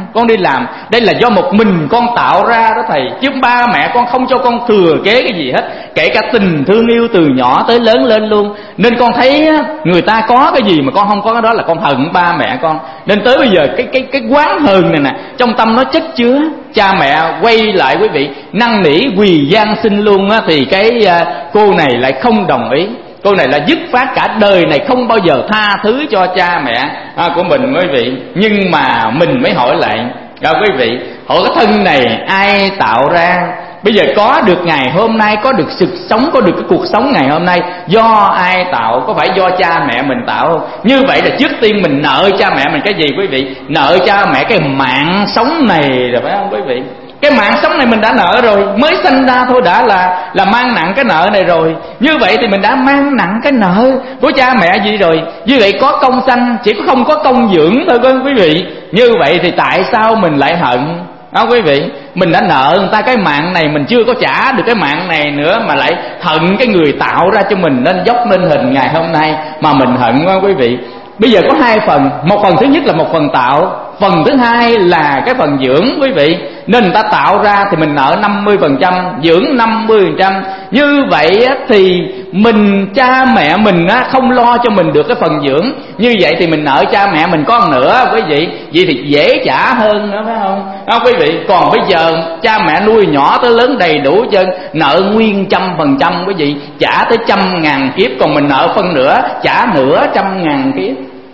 con đi làm. Đây là do một mình con tạo ra đó thầy, chứ ba mẹ con không cho con thừa kế cái gì hết, kể cả tình thương yêu từ nhỏ tới lớn lên luôn. Nên con thấy người ta có cái gì mà con không có cái đó là con hận ba mẹ con. Nên tới bây giờ cái oán hờn này nè, trong tâm nó chất chứa. Cha mẹ quay lại quý vị, năn nỉ quỳ van xin luôn á, thì cái cô này lại không đồng ý. Cô này là dứt phát cả đời này không bao giờ tha thứ cho cha mẹ của mình quý vị. Nhưng mà mình mới hỏi lại quý vị, hỏi cái thân này ai tạo ra? Bây giờ có được ngày hôm nay, có được sự sống, có được cái cuộc sống ngày hôm nay, do ai tạo? Có phải do cha mẹ mình tạo không? Như vậy là trước tiên mình nợ cha mẹ mình cái gì quý vị? Nợ cha mẹ cái mạng sống này rồi, phải không quý vị? Cái mạng sống này mình đã nợ rồi, mới sinh ra thôi đã là mang nặng cái nợ này rồi. Như vậy thì mình đã mang nặng cái nợ của cha mẹ gì rồi. Như vậy có công sanh, chỉ có không có công dưỡng thôi quý vị. Như vậy thì tại sao mình lại hận? Đó quý vị, mình đã nợ người ta cái mạng này, mình chưa có trả được cái mạng này nữa mà lại hận cái người tạo ra cho mình nên dốc nên hình ngày hôm nay mà mình hận quá quý vị. Bây giờ có hai phần, một phần thứ nhất là một phần tạo, phần thứ hai là cái phần dưỡng quý vị. Nên người ta tạo ra thì mình nợ 50%, dưỡng 50%. Như vậy thì mình, cha mẹ mình không lo cho mình được cái phần dưỡng. Như vậy thì mình nợ cha mẹ mình có nữa quý vị. Vậy thì dễ trả hơn nữa phải không? Đó quý vị. Còn bây giờ cha mẹ nuôi nhỏ tới lớn đầy đủ chân, nợ nguyên 100% quý vị, trả tới 100.000 kiếp. Còn mình nợ phân nửa, trả nửa 100.000 kiếp,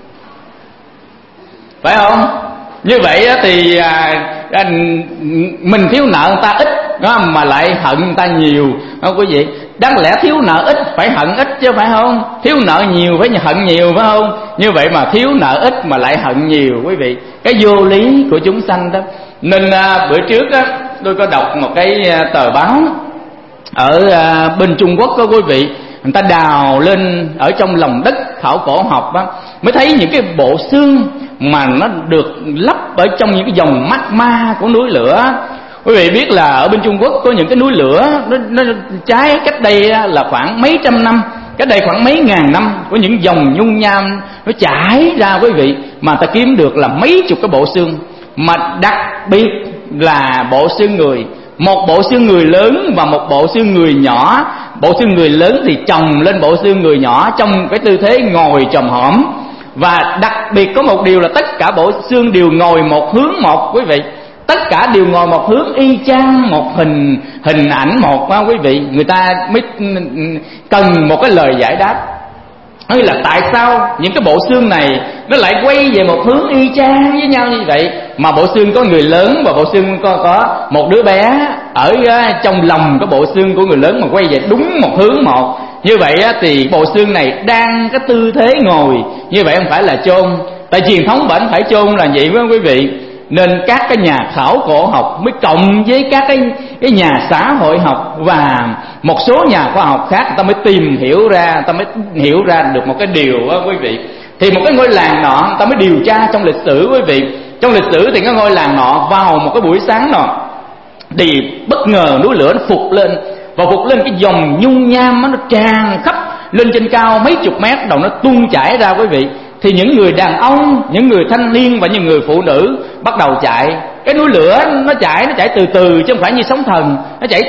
phải không? Như vậy thì mình thiếu nợ người ta ít mà lại hận người ta nhiều, không quý vị? Đáng lẽ thiếu nợ ít phải hận ít chứ, phải không? Thiếu nợ nhiều phải hận nhiều, phải không? Như vậy mà thiếu nợ ít mà lại hận nhiều quý vị, cái vô lý của chúng sanh đó. Nên bữa trước tôi có đọc một cái tờ báo ở bên Trung Quốc đó quý vị. Người ta đào lên ở trong lòng đất khảo cổ học á, mới thấy những cái bộ xương mà nó được lấp ở trong những cái dòng magma của núi lửa. Quý vị biết là ở bên Trung Quốc có những cái núi lửa nó cháy cách đây là khoảng mấy trăm năm, cách đây khoảng mấy ngàn năm, có những dòng nhung nham nó chảy ra quý vị, mà ta kiếm được là mấy chục cái bộ xương, mà đặc biệt là bộ xương người. Một bộ xương người lớn và một bộ xương người nhỏ. Bộ xương người lớn thì chồng lên bộ xương người nhỏ trong cái tư thế ngồi chồm hổm. Và đặc biệt có một điều là tất cả bộ xương đều ngồi một hướng một quý vị. Tất cả đều ngồi một hướng y chang một hình ảnh một quý vị. Người ta mới cần một cái lời giải đáp, hay là tại sao những cái bộ xương này nó lại quay về một hướng y chang với nhau như vậy, mà bộ xương có người lớn và bộ xương có một đứa bé ở trong lòng cái bộ xương của người lớn mà quay về đúng một hướng một. Như vậy thì bộ xương này đang cái tư thế ngồi như vậy, không phải là chôn. Tại truyền thống vẫn phải chôn là vậy, phải không quý vị? Nên các cái nhà khảo cổ học mới cộng với các cái nhà xã hội học và một số nhà khoa học khác, người ta mới tìm hiểu ra, người ta mới hiểu ra được một cái điều đó quý vị. Thì một cái ngôi làng nọ, người ta mới điều tra trong lịch sử quý vị. Trong lịch sử thì cái ngôi làng nọ vào một cái buổi sáng nọ thì bất ngờ núi lửa nó phụt lên, và phụt lên cái dòng nhung nham nó tràn khắp lên trên cao mấy chục mét, đầu nó tuôn chảy ra quý vị. Thì những người đàn ông, những người thanh niên và những người phụ nữ bắt đầu chạy. Cái núi lửa nó chạy từ từ chứ không phải như sóng thần. Nó chạy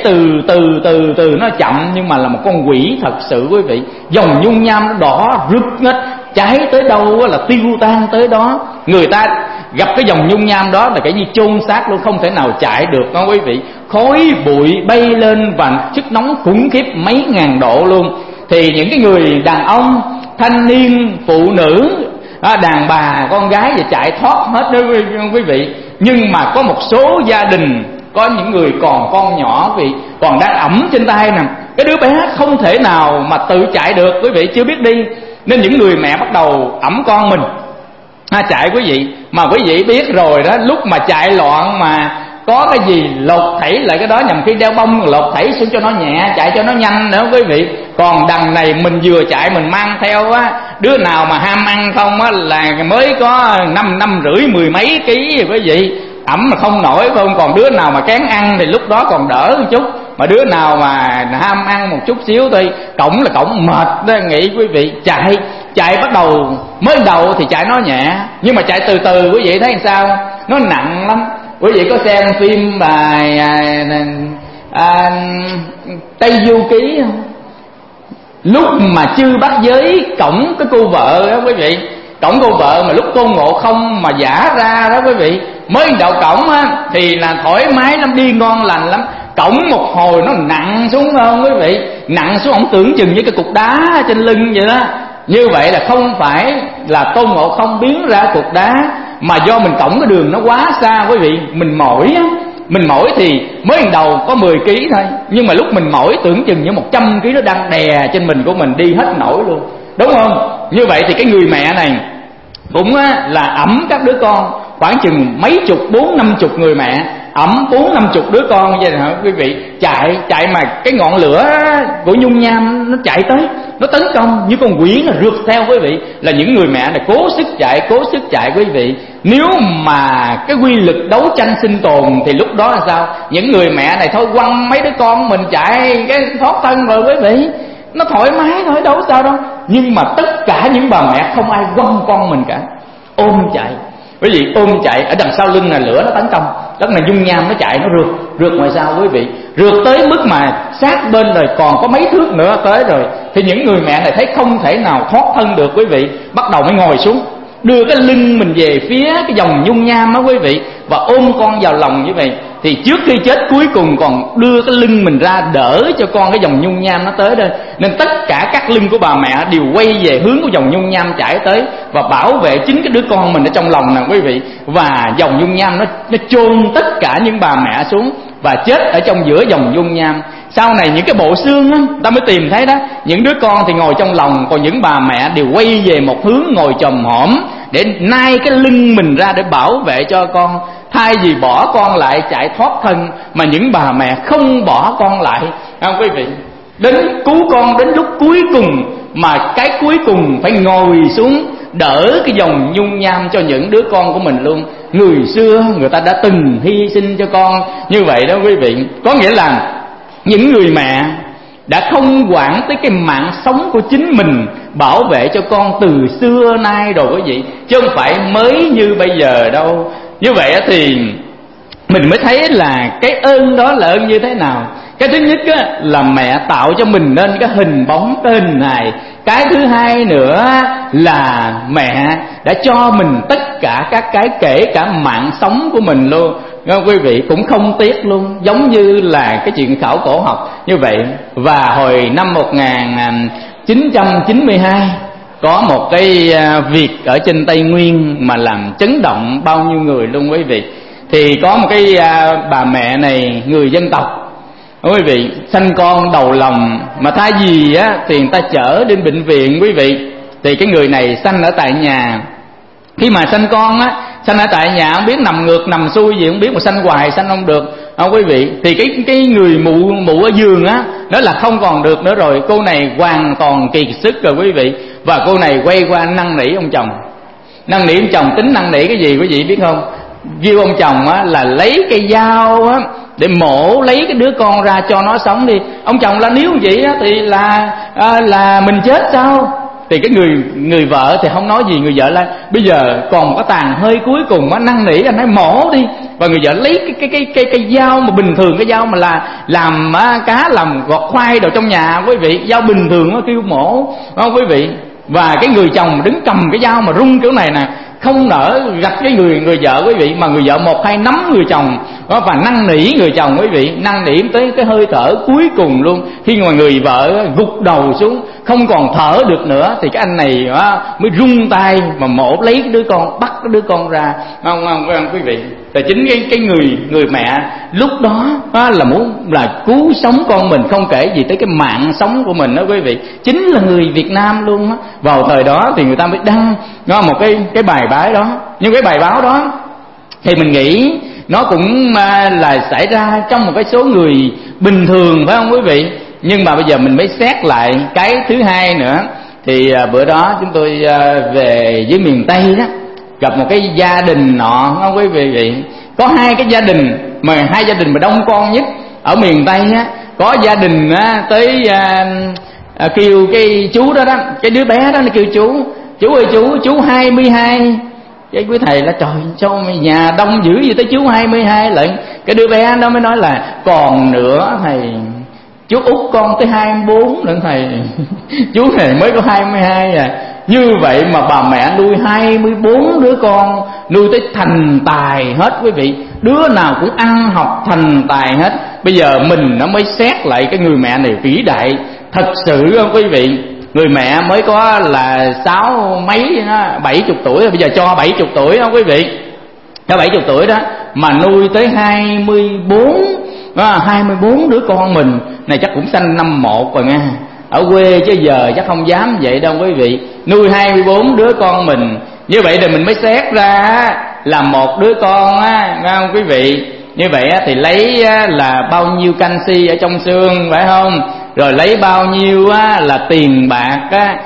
từ nó chậm, nhưng mà là một con quỷ thật sự quý vị. Dòng nhung nham nó đỏ rực hết, cháy tới đâu là tiêu tan tới đó. Người ta gặp cái dòng nhung nham đó là cái như chôn xác luôn, không thể nào chạy được đó quý vị. Khói bụi bay lên và sức nóng khủng khiếp mấy ngàn độ luôn. Thì những cái người đàn ông, thanh niên, phụ nữ, đàn bà, con gái và chạy thoát hết đó quý vị. Nhưng mà có một số gia đình, có những người còn con nhỏ quý vị, còn đang ẵm trên tay nè. Cái đứa bé không thể nào mà tự chạy được quý vị, chưa biết đi. Nên những người mẹ bắt đầu ẵm con mình chạy quý vị. Mà quý vị biết rồi đó, lúc mà chạy loạn mà có cái gì lột thảy lại cái đó, nhằm khi đeo bông lột thảy xuống cho nó nhẹ, chạy cho nó nhanh nữa quý vị. Còn đằng này mình vừa chạy mình mang theo đứa nào mà ham ăn không là mới có 5 rưỡi 10 mấy ký quý vị, ẩm mà không nổi phải không? Còn đứa nào mà kén ăn thì lúc đó còn đỡ một chút, mà đứa nào mà ham ăn một chút xíu thôi, cổng là cổng mệt đó, nghĩ quý vị. Chạy bắt đầu, mới đầu thì chạy nó nhẹ, nhưng mà chạy từ từ quý vị thấy sao? nó nặng lắm. Quý vị có xem phim bài Tây Du Ký không? Lúc mà Chư Bát Giới cổng cái cô vợ đó quý vị, cổng cô vợ mà lúc Tôn Ngộ Không mà giả ra đó quý vị, mới đầu cổng á thì là thoải mái lắm, đi ngon lành lắm. Cổng một hồi nó nặng xuống không quý vị, nặng xuống ông tưởng chừng như cái cục đá trên lưng vậy đó. Như vậy là không phải là Tôn Ngộ Không biến ra cục đá, mà do mình cổng cái đường nó quá xa quý vị. Mình mỏi á, mình mỏi thì mới đầu có 10 kg thôi, nhưng mà lúc mình mỏi tưởng chừng như 100 kg nó đang đè trên mình của mình, đi hết nổi luôn, đúng không? Như vậy thì cái người mẹ này cũng là ẵm các đứa con, khoảng chừng mấy chục, 40-50 người mẹ, ẵm 40-50 đứa con vậy hả quý vị. Chạy mà cái ngọn lửa của nhung nham nó chạy tới, nó tấn công như con quỷ, nó rượt theo quý vị. Là những người mẹ này cố sức chạy quý vị. Nếu mà cái quy lực đấu tranh sinh tồn thì lúc đó là sao? Những người mẹ này thôi quăng mấy đứa con mình chạy cái thoát thân rồi quý vị, nó thoải mái thôi, đâu sao đâu. Nhưng mà tất cả những bà mẹ không ai quăng con mình cả, ôm chạy quý vị, ôm chạy. Ở đằng sau lưng là lửa nó tấn công, đất này dung nham nó chạy, nó rượt ngoài sau quý vị, rượt tới mức mà sát bên rồi, còn có mấy thước nữa tới rồi. Thì những người mẹ này thấy không thể nào thoát thân được quý vị, bắt đầu mới ngồi xuống, đưa cái lưng mình về phía cái dòng nhung nham đó quý vị, và ôm con vào lòng như vậy. Thì trước khi chết cuối cùng còn đưa cái lưng mình ra đỡ cho con cái dòng nhung nham nó tới đây. Nên tất cả các lưng của bà mẹ đều quay về hướng của dòng nhung nham chảy tới, và bảo vệ chính cái đứa con mình ở trong lòng nè quý vị. Và dòng nhung nham nó chôn tất cả những bà mẹ xuống và chết ở trong giữa dòng nhung nham. Sau này những cái bộ xương á, ta mới tìm thấy đó, những đứa con thì ngồi trong lòng, còn những bà mẹ đều quay về một hướng, ngồi chồm hổm để nai cái lưng mình ra để bảo vệ cho con. Thay vì bỏ con lại chạy thoát thân, mà những bà mẹ không bỏ con lại, không quý vị, đến cứu con đến lúc cuối cùng, mà cái cuối cùng phải ngồi xuống đỡ cái dòng nhung nham cho những đứa con của mình luôn. Người xưa người ta đã từng hy sinh cho con như vậy đó quý vị. Có nghĩa là những người mẹ đã không quản tới cái mạng sống của chính mình, bảo vệ cho con từ xưa nay rồi quý vị, chứ không phải mới như bây giờ đâu. Như vậy thì mình mới thấy là cái ơn đó là ơn như thế nào. Cái thứ nhất á, là mẹ tạo cho mình nên cái hình bóng, cái hình hài. Cái thứ hai nữa là mẹ đã cho mình tất cả các cái, kể cả mạng sống của mình luôn. Quý vị cũng không tiếc luôn, giống như là cái chuyện khảo cổ học như vậy. Và hồi năm 1992 có một cái việc ở trên Tây Nguyên mà làm chấn động bao nhiêu người luôn quý vị. Thì có một cái bà mẹ này, người dân tộc quý vị, sanh con đầu lòng, mà thay vì á thì người ta chở đến bệnh viện quý vị, thì cái người này sanh ở tại nhà. Khi mà sanh con á, sanh ở tại nhà không biết nằm ngược nằm xuôi gì không biết, mà sanh hoài sanh không được quý vị. Thì cái người mụ ở giường á nói là không còn được nữa rồi, cô này hoàn toàn kiệt sức rồi quý vị. Và cô này quay qua năn nỉ ông chồng. Năn nỉ ông chồng, tính năn nỉ cái gì quý vị biết không? Kêu ông chồng á là lấy cây dao á để mổ lấy cái đứa con ra cho nó sống đi. Ông chồng là nếu vậy á thì là mình chết sao? Thì cái người vợ thì không nói gì, người vợ là bây giờ còn một cái tàn hơi cuối cùng á, năn nỉ anh ấy mổ đi. Và người vợ lấy cái dao mà bình thường, cái dao mà là làm cá, làm gọt khoai đồ trong nhà quý vị, dao bình thường nó kêu mổ không quý vị. Và cái người chồng đứng cầm cái dao mà rung kiểu này nè, không nỡ gặp cái người vợ quý vị, mà người vợ một hai nắm người chồng và năn nỉ người chồng quý vị, năn nỉ tới cái hơi thở cuối cùng luôn. Khi mà người vợ gục đầu xuống không còn thở được nữa thì cái anh này mới rung tay mà mổ lấy cái đứa con, bắt cái đứa con ra, không quý vị. Thì chính cái người mẹ lúc đó là muốn là cứu sống con mình, không kể gì tới cái mạng sống của mình đó quý vị. Chính là người Việt Nam luôn á. Vào thời đó thì người ta mới đăng một cái bài báo đó. Nhưng cái bài báo đó thì mình nghĩ nó cũng là xảy ra trong một cái số người bình thường, phải không quý vị? Nhưng mà bây giờ mình mới xét lại cái thứ hai nữa. Thì bữa đó chúng tôi về dưới miền Tây đó, gặp một cái gia đình nọ, không quý vị? Có hai cái gia đình, mà hai gia đình mà đông con nhất ở miền Tây á. Có gia đình tới kêu cái chú đó đó, cái đứa bé đó nó kêu chú ơi chú 22 Cái quý thầy là trời sao mày nhà đông dữ gì tới chú 22 lận. Cái đứa bé đó mới nói là còn nữa thầy, chú út con tới 24 lận thầy. Chú này mới có 22 à. Như vậy mà bà mẹ nuôi 24 đứa con, nuôi tới thành tài hết quý vị. Đứa nào cũng ăn học thành tài hết. Bây giờ mình nó mới xét lại cái người mẹ này vĩ đại thật sự không quý vị. Người mẹ mới có là 70 tuổi rồi, bây giờ cho 70 tuổi không quý vị. Cho 70 tuổi đó mà nuôi tới 24 đứa con mình. Này chắc cũng sanh năm 1 rồi nha. Ở quê chứ giờ chắc không dám vậy đâu quý vị. Nuôi 24 đứa con mình. Như vậy thì mình mới xét ra là một đứa con á, nghe không quý vị. Như vậy thì lấy là bao nhiêu canxi ở trong xương phải không? Rồi lấy bao nhiêu là tiền bạc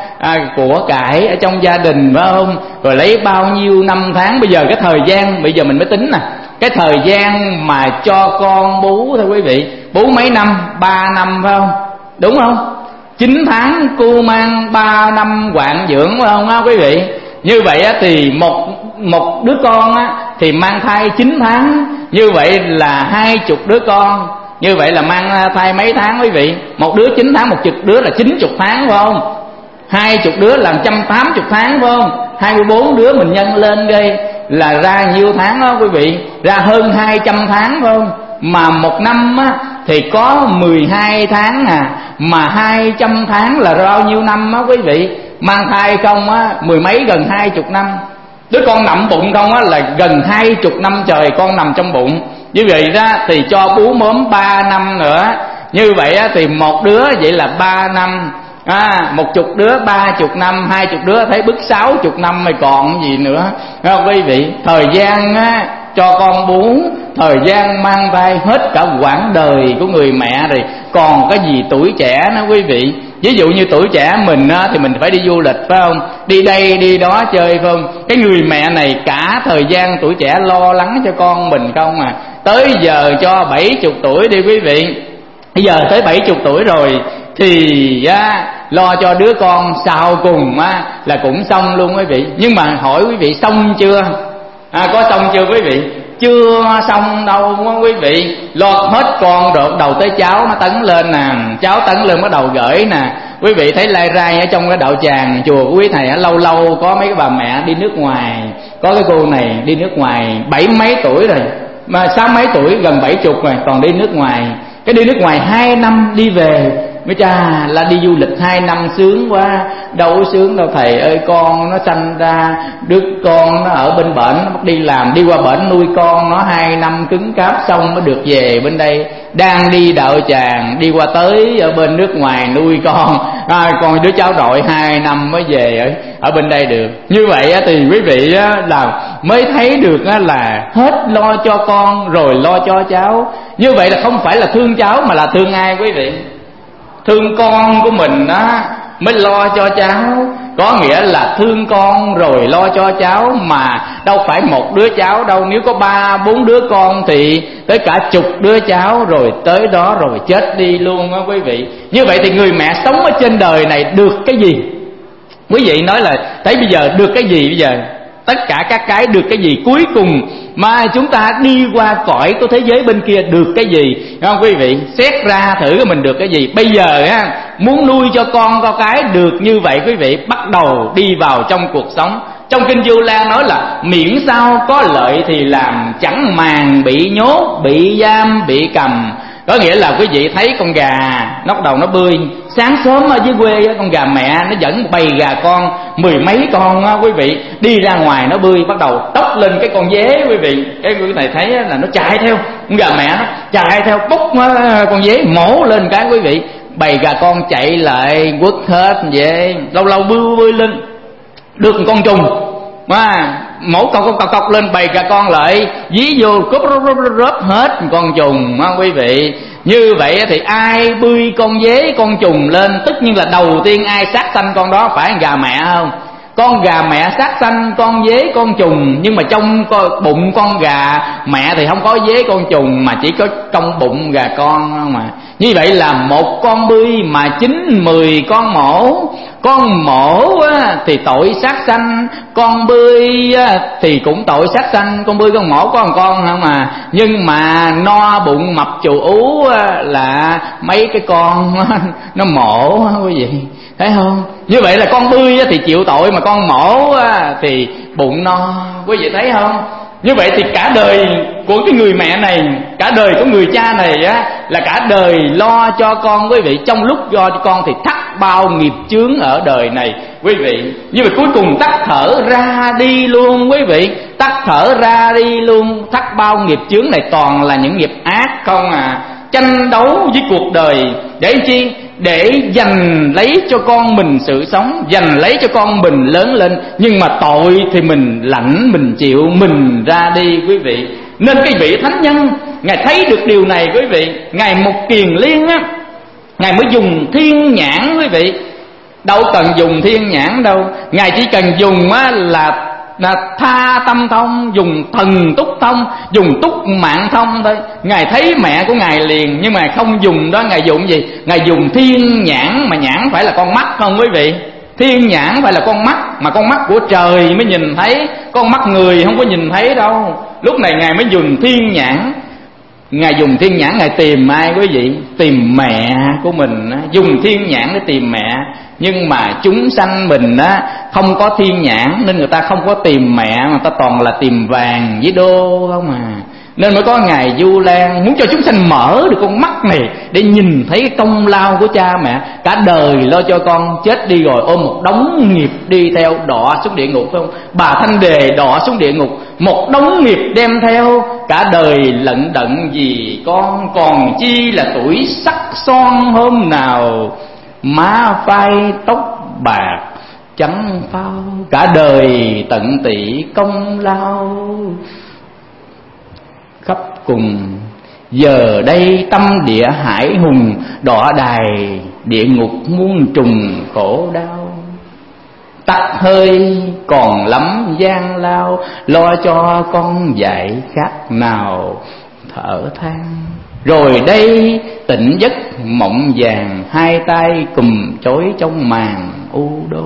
của cải ở trong gia đình phải không? Rồi lấy bao nhiêu năm tháng. Bây giờ cái thời gian bây giờ mình mới tính nè. Cái thời gian mà cho con bú thôi quý vị, bú mấy năm? 3 năm phải không? Đúng không? 9 tháng cu mang, 3 năm quạng dưỡng phải không quý vị? Như vậy thì một đứa con thì mang thai 9 tháng. Như vậy là 20 đứa con. Như vậy là mang thai mấy tháng quý vị? Một đứa 9 tháng, 10 đứa là 90 tháng phải không? 20 đứa là 180 tháng phải không? 24 đứa mình nhân lên đây là ra nhiêu tháng đó quý vị? Ra hơn 200 tháng phải không? Mà một năm thì có 12 tháng mà 200 tháng là bao nhiêu năm quý vị? Mang thai không mười mấy gần 20 năm. Đứa con nằm bụng không là gần 20 năm trời con nằm trong bụng. Như vậy ra thì cho bú mớm 3 năm nữa. Như vậy thì một đứa vậy là 3 năm, 10 đứa 30 năm, 20 đứa thấy bức 60 năm mày còn gì nữa. Thấy không quý vị? Thời gian cho con bú, thời gian mang thai, hết cả quãng đời của người mẹ rồi, còn cái gì tuổi trẻ nữa quý vị. Ví dụ như tuổi trẻ mình thì mình phải đi du lịch phải không? Đi đây đi đó chơi phải không? Cái người mẹ này cả thời gian tuổi trẻ lo lắng cho con mình không à. Tới giờ cho 70 tuổi đi quý vị. Bây giờ tới 70 tuổi rồi thì lo cho đứa con sau cùng là cũng xong luôn quý vị. Nhưng mà hỏi quý vị xong chưa? Có xong chưa quý vị? Chưa xong đâu quý vị. Lo hết con rồi đầu tới cháu nó tấn lên nè. Cháu tấn lên bắt đầu gửi nè. Quý vị thấy lai rai ở trong cái đạo tràng chùa của quý thầy lâu lâu có mấy cái bà mẹ đi nước ngoài. Có cái cô này đi nước ngoài 70 mấy tuổi rồi, mà 60 mấy tuổi gần 70 rồi còn đi nước ngoài. Cái đi nước ngoài 2 năm đi về. Mấy cha là đi du lịch 2 năm sướng quá. Đâu có sướng đâu thầy ơi. Con nó sanh ra đứa con nó ở bên bển, nó bắt đi làm, đi qua bển nuôi con nó 2 năm cứng cáp xong mới được về bên đây. Đang đi đạo tràng đi qua tới ở bên nước ngoài nuôi con, còn đứa cháu đội 2 năm mới về ở bên đây được. Như vậy thì quý vị là mới thấy được là hết lo cho con rồi lo cho cháu. Như vậy là không phải là thương cháu mà là thương ai quý vị? Thương con của mình mới lo cho cháu. Có nghĩa là thương con rồi lo cho cháu, mà đâu phải một đứa cháu đâu. Nếu có 3-4 đứa con thì tới cả chục đứa cháu, rồi tới đó rồi chết đi luôn á quý vị. Như vậy thì người mẹ sống ở trên đời này được cái gì? Quý vị nói là thấy bây giờ được cái gì bây giờ? Tất cả các cái được cái gì? Cuối cùng mà chúng ta đi qua cõi của thế giới bên kia được cái gì? Đúng không quý vị? Xét ra thử mình được cái gì? Bây giờ muốn nuôi cho con cái được như vậy quý vị, bắt đầu đi vào trong cuộc sống. Trong Kinh Vu Lan nói là miễn sao có lợi thì làm, chẳng màng bị nhốt, bị giam, bị cầm. Có nghĩa là quý vị thấy con gà nó bắt đầu nó bươi. Sáng sớm ở dưới quê con gà mẹ nó dẫn một bầy gà con 10 mấy con quý vị đi ra ngoài nó bươi, bắt đầu tốc lên cái con dế quý vị. Cái quý này thấy là nó chạy theo con gà mẹ, nó chạy theo bốc con dế mổ lên cái quý vị. Bầy gà con chạy lại quất hết dế, lâu lâu bươi lên được một con trùng mà mổ cọc lên, bầy gà con lại dí vô cúp rớp hết con trùng quý vị. Như vậy thì ai bươi con dế con trùng lên, tất nhiên là đầu tiên ai sát sanh con đó phải gà mẹ không? Con gà mẹ sát sanh, con dế con trùng, nhưng mà trong bụng con gà mẹ thì không có dế con trùng, mà chỉ có trong bụng gà con mà. Như vậy là một con bươi mà 9-10 con mổ. Con mổ thì tội sát sanh, con bươi thì cũng tội sát sanh. Con bươi con mổ có một con không à, nhưng mà no bụng mập chù ú là mấy cái con nó mổ quý vị, thấy không? Như vậy là con bươi thì chịu tội, mà con mổ thì bụng no, quý vị thấy không? Như vậy thì cả đời của cái người mẹ này, cả đời của người cha này là cả đời lo cho con quý vị. Trong lúc lo cho con thì thắt bao nghiệp chướng ở đời này quý vị. Như vậy cuối cùng tắt thở ra đi luôn quý vị, tắt thở ra đi luôn. Thắt bao nghiệp chướng này toàn là những nghiệp ác không à. Tranh đấu với cuộc đời để chi? Để giành lấy cho con mình sự sống, giành lấy cho con mình lớn lên. Nhưng mà tội thì mình lãnh, mình chịu, mình ra đi quý vị. Nên cái vị thánh nhân Ngài thấy được điều này quý vị. Ngài Mục Kiền Liên Ngài mới dùng thiên nhãn quý vị. Đâu cần dùng thiên nhãn đâu, Ngài chỉ cần dùng là tha tâm thông, dùng thần túc thông, dùng túc mạng thông thôi. Ngài thấy mẹ của Ngài liền. Nhưng mà không dùng đó, Ngài dùng gì? Ngài dùng thiên nhãn. Mà nhãn phải là con mắt không quý vị? Thiên nhãn phải là con mắt, mà con mắt của trời mới nhìn thấy, con mắt người không có nhìn thấy đâu. Lúc này Ngài mới dùng thiên nhãn. Ngài dùng thiên nhãn, Ngài tìm ai quý vị? Tìm mẹ của mình. Dùng thiên nhãn để tìm mẹ. Nhưng mà chúng sanh mình không có thiên nhãn, nên người ta không có tìm mẹ, mà người ta toàn là tìm vàng với đô không à. Nên mới có Ngài Du Lan muốn cho chúng sanh mở được con mắt này để nhìn thấy cái công lao của cha mẹ. Cả đời lo cho con, chết đi rồi ôm một đống nghiệp đi theo, đọa xuống địa ngục phải không? Bà Thanh Đề đọa xuống địa ngục, một đống nghiệp đem theo, cả đời lận đận vì con. Còn chi là tuổi sắc son hôm nào, má phai tóc bạc trắng phao. Cả đời tận tị công lao, khắp cùng giờ đây tâm địa hải hùng. Đọa đài địa ngục muôn trùng khổ đau, tắt hơi còn lắm gian lao. Lo cho con dạy khác nào thở than. Rồi đây tỉnh giấc mộng vàng, hai tay cùm chối trong màn u đô.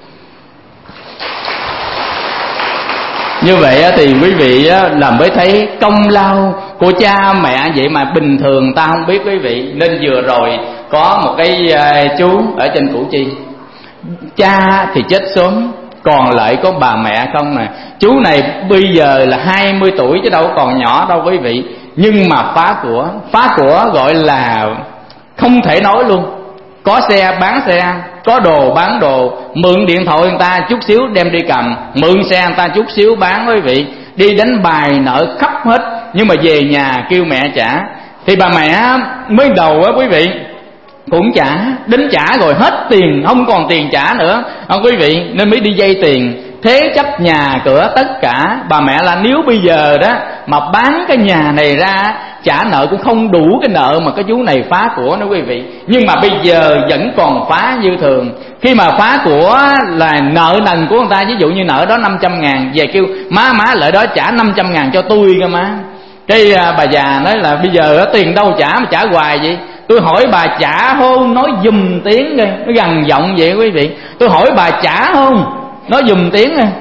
Như vậy thì quý vị là mới thấy công lao của cha mẹ. Vậy mà bình thường ta không biết quý vị. Nên vừa rồi có một cái chú ở trên Củ Chi, cha thì chết sớm, còn lại có bà mẹ không nè. Chú này bây giờ là 20 tuổi chứ đâu còn nhỏ đâu quý vị. Nhưng mà phá của gọi là không thể nói luôn. Có xe bán xe, có đồ bán đồ, mượn điện thoại người ta chút xíu đem đi cầm, mượn xe người ta chút xíu bán quý vị. Đi đánh bài nợ khắp hết, nhưng mà về nhà kêu mẹ trả. Thì bà mẹ mới đầu quý vị cũng trả, đến trả rồi hết tiền, không còn tiền trả nữa không quý vị. Nên mới đi vay tiền, thế chấp nhà cửa tất cả. Bà mẹ là nếu bây giờ đó mà bán cái nhà này ra trả nợ cũng không đủ cái nợ mà cái chú này phá của nữa quý vị. Nhưng mà bây giờ vẫn còn phá như thường. Khi mà phá của là nợ nần của người ta, ví dụ như nợ đó 500.000, về kêu má lại đó trả 500.000 cho tôi cơ má. Cái bà già nói là bây giờ tiền đâu trả mà trả hoài vậy. Tôi hỏi bà trả không, nói dùm tiếng đi, nó gằn giọng vậy quý vị. Tôi hỏi bà trả không, nói dùm tiếng đi.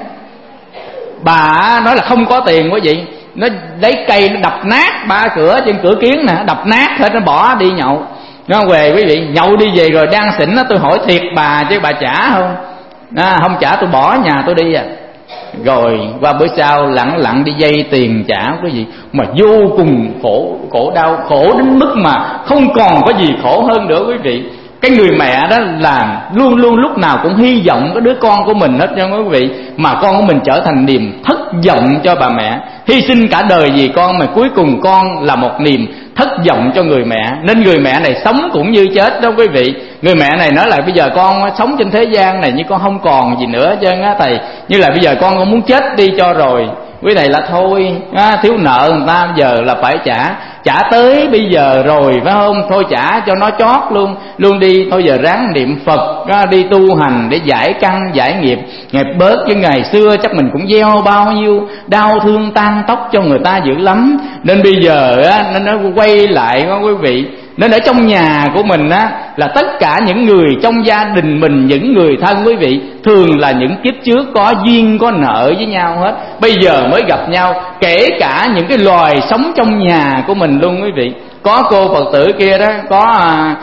Bà nói là không có tiền quý vị. Nó lấy cây nó đập nát ba cửa trên cửa kiến nè, đập nát hết, nó bỏ đi nhậu. Nó về quý vị, nhậu đi về rồi đang xỉn đó, tôi hỏi thiệt bà chứ bà trả không? Không trả tôi bỏ nhà tôi đi à. Rồi qua bữa sau lặng đi vay tiền trả quý vị. Mà vô cùng khổ đau, khổ đến mức mà không còn có gì khổ hơn nữa quý vị. Cái người mẹ đó là luôn luôn lúc nào cũng hy vọng cái đứa con của mình hết nha quý vị. Mà con của mình trở thành niềm thất vọng cho bà mẹ. Hy sinh cả đời vì con mà cuối cùng con là một niềm thất vọng cho người mẹ. Nên người mẹ này sống cũng như chết đó quý vị. Người mẹ này nói là bây giờ con sống trên thế gian này như con không còn gì nữa chứ thầy. Như là bây giờ con muốn chết đi cho rồi. Quý thầy là thôi, thiếu nợ người ta giờ là phải trả. trả tới bây giờ rồi phải không, thôi trả cho nó chót luôn đi, thôi giờ ráng niệm Phật đi tu hành để giải căn giải nghiệp bớt, chứ ngày xưa chắc mình cũng gieo bao nhiêu đau thương tan tóc cho người ta dữ lắm. Nên bây giờ nó quay lại quý vị. Nên ở trong nhà của mình là tất cả những người trong gia đình mình, những người thân quý vị, thường là những kiếp trước có duyên có nợ với nhau hết, bây giờ mới gặp nhau. Kể cả những cái loài sống trong nhà của mình luôn quý vị. Có cô Phật tử kia đó, có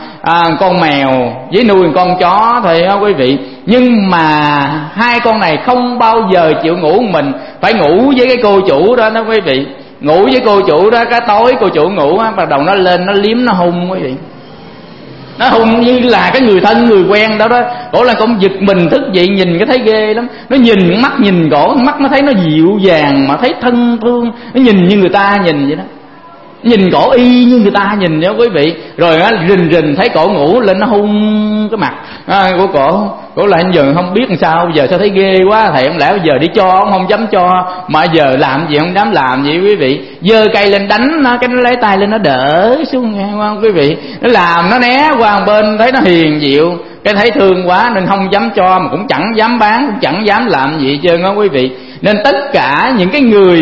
con mèo với nuôi con chó thôi đó quý vị. Nhưng mà hai con này không bao giờ chịu ngủ mình, phải ngủ với cái cô chủ đó đó quý vị. Ngủ với cô chủ đó, cái tối cô chủ ngủ bắt đầu nó lên nó liếm nó hung quý vị. Nó hung như là cái người thân người quen đó đó. Cổ là con giật mình thức dậy nhìn cái thấy ghê lắm. Nó nhìn mắt nhìn cổ, mắt nó thấy nó dịu dàng mà thấy thân thương. Nó nhìn như người ta nhìn vậy đó, nhìn cổ y như người ta nhìn đó quý vị. Rồi rình rình thấy cổ ngủ lên nó hung cái mặt của cổ. Cổ lại giờ không biết làm sao, giờ sao thấy ghê quá. Thầy không lẽ bây giờ đi cho ông không dám cho, mà giờ làm gì không dám làm vậy quý vị. Giơ cây lên đánh nó, cái nó lấy tay lên nó đỡ xuống nghe không quý vị. Nó làm nó né qua một bên, thấy nó hiền dịu, cái thấy thương quá nên không dám cho, mà cũng chẳng dám bán, cũng chẳng dám làm gì hết trơn đó quý vị. Nên tất cả những cái người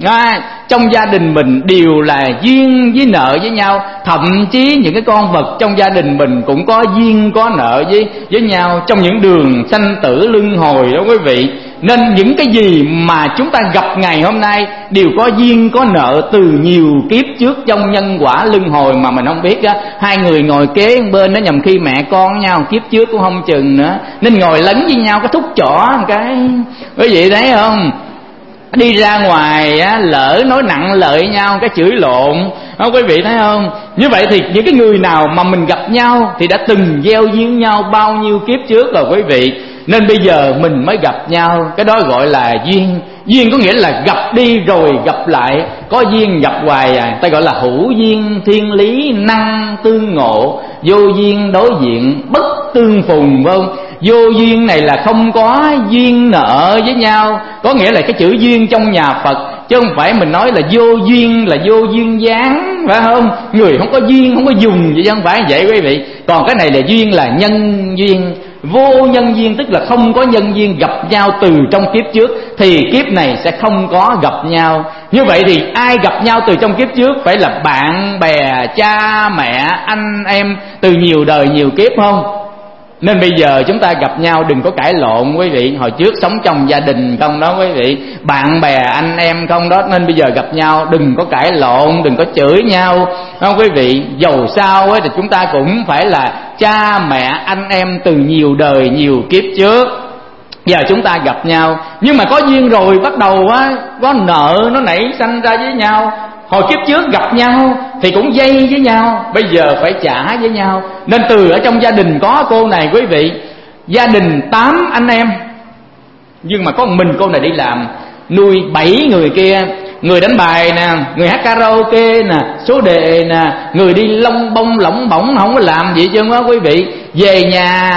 trong gia đình mình đều là duyên với nợ với nhau. Thậm chí những cái con vật trong gia đình mình cũng có duyên có nợ với nhau, trong những đường sanh tử luân hồi đó quý vị. Nên những cái gì mà chúng ta gặp ngày hôm nay đều có duyên có nợ từ nhiều kiếp trước trong nhân quả luân hồi mà mình không biết á. Hai người ngồi kế bên nó nhầm khi mẹ con nhau, kiếp trước cũng không chừng nữa, nên ngồi lấn với nhau cái thúc chỏ một cái. Quý vị thấy không? Đi ra ngoài lỡ nói nặng lợi nhau cái chửi lộn đó, quý vị thấy không? Như vậy thì những cái người nào mà mình gặp nhau thì đã từng gieo duyên nhau bao nhiêu kiếp trước rồi quý vị. Nên bây giờ mình mới gặp nhau, cái đó gọi là duyên. Duyên có nghĩa là gặp đi rồi gặp lại, có duyên gặp hoài ta gọi là hữu duyên thiên lý năng tương ngộ, vô duyên đối diện bất tương phùng, phải không? Vô duyên này là không có duyên nợ với nhau, có nghĩa là cái chữ duyên trong nhà Phật, chứ không phải mình nói là vô duyên là vô duyên dáng, phải không? Người không có duyên không có dùng vậy, không phải vậy quý vị. Còn cái này là duyên là nhân duyên. Vô nhân duyên tức là không có nhân duyên gặp nhau từ trong kiếp trước, thì kiếp này sẽ không có gặp nhau. Như vậy thì ai gặp nhau từ trong kiếp trước phải là bạn bè, cha mẹ, anh em từ nhiều đời nhiều kiếp không? Nên bây giờ chúng ta gặp nhau đừng có cãi lộn quý vị. Hồi trước sống trong gia đình không đó quý vị, bạn bè anh em không đó. Nên bây giờ gặp nhau đừng có cãi lộn, đừng có chửi nhau không quý vị. Dầu sao thì chúng ta cũng phải là cha mẹ anh em từ nhiều đời nhiều kiếp trước. Giờ chúng ta gặp nhau, nhưng mà có duyên rồi bắt đầu có nợ nó nảy sanh ra với nhau. Hồi kiếp trước gặp nhau thì cũng dây với nhau, bây giờ phải trả với nhau. Nên từ ở trong gia đình có cô này quý vị, gia đình 8 anh em, nhưng mà có một mình cô này đi làm, nuôi 7 người kia. Người đánh bài nè, người hát karaoke nè, số đề nè, người đi lông bông lỏng bổng không có làm gì chứ đó quý vị. Về nhà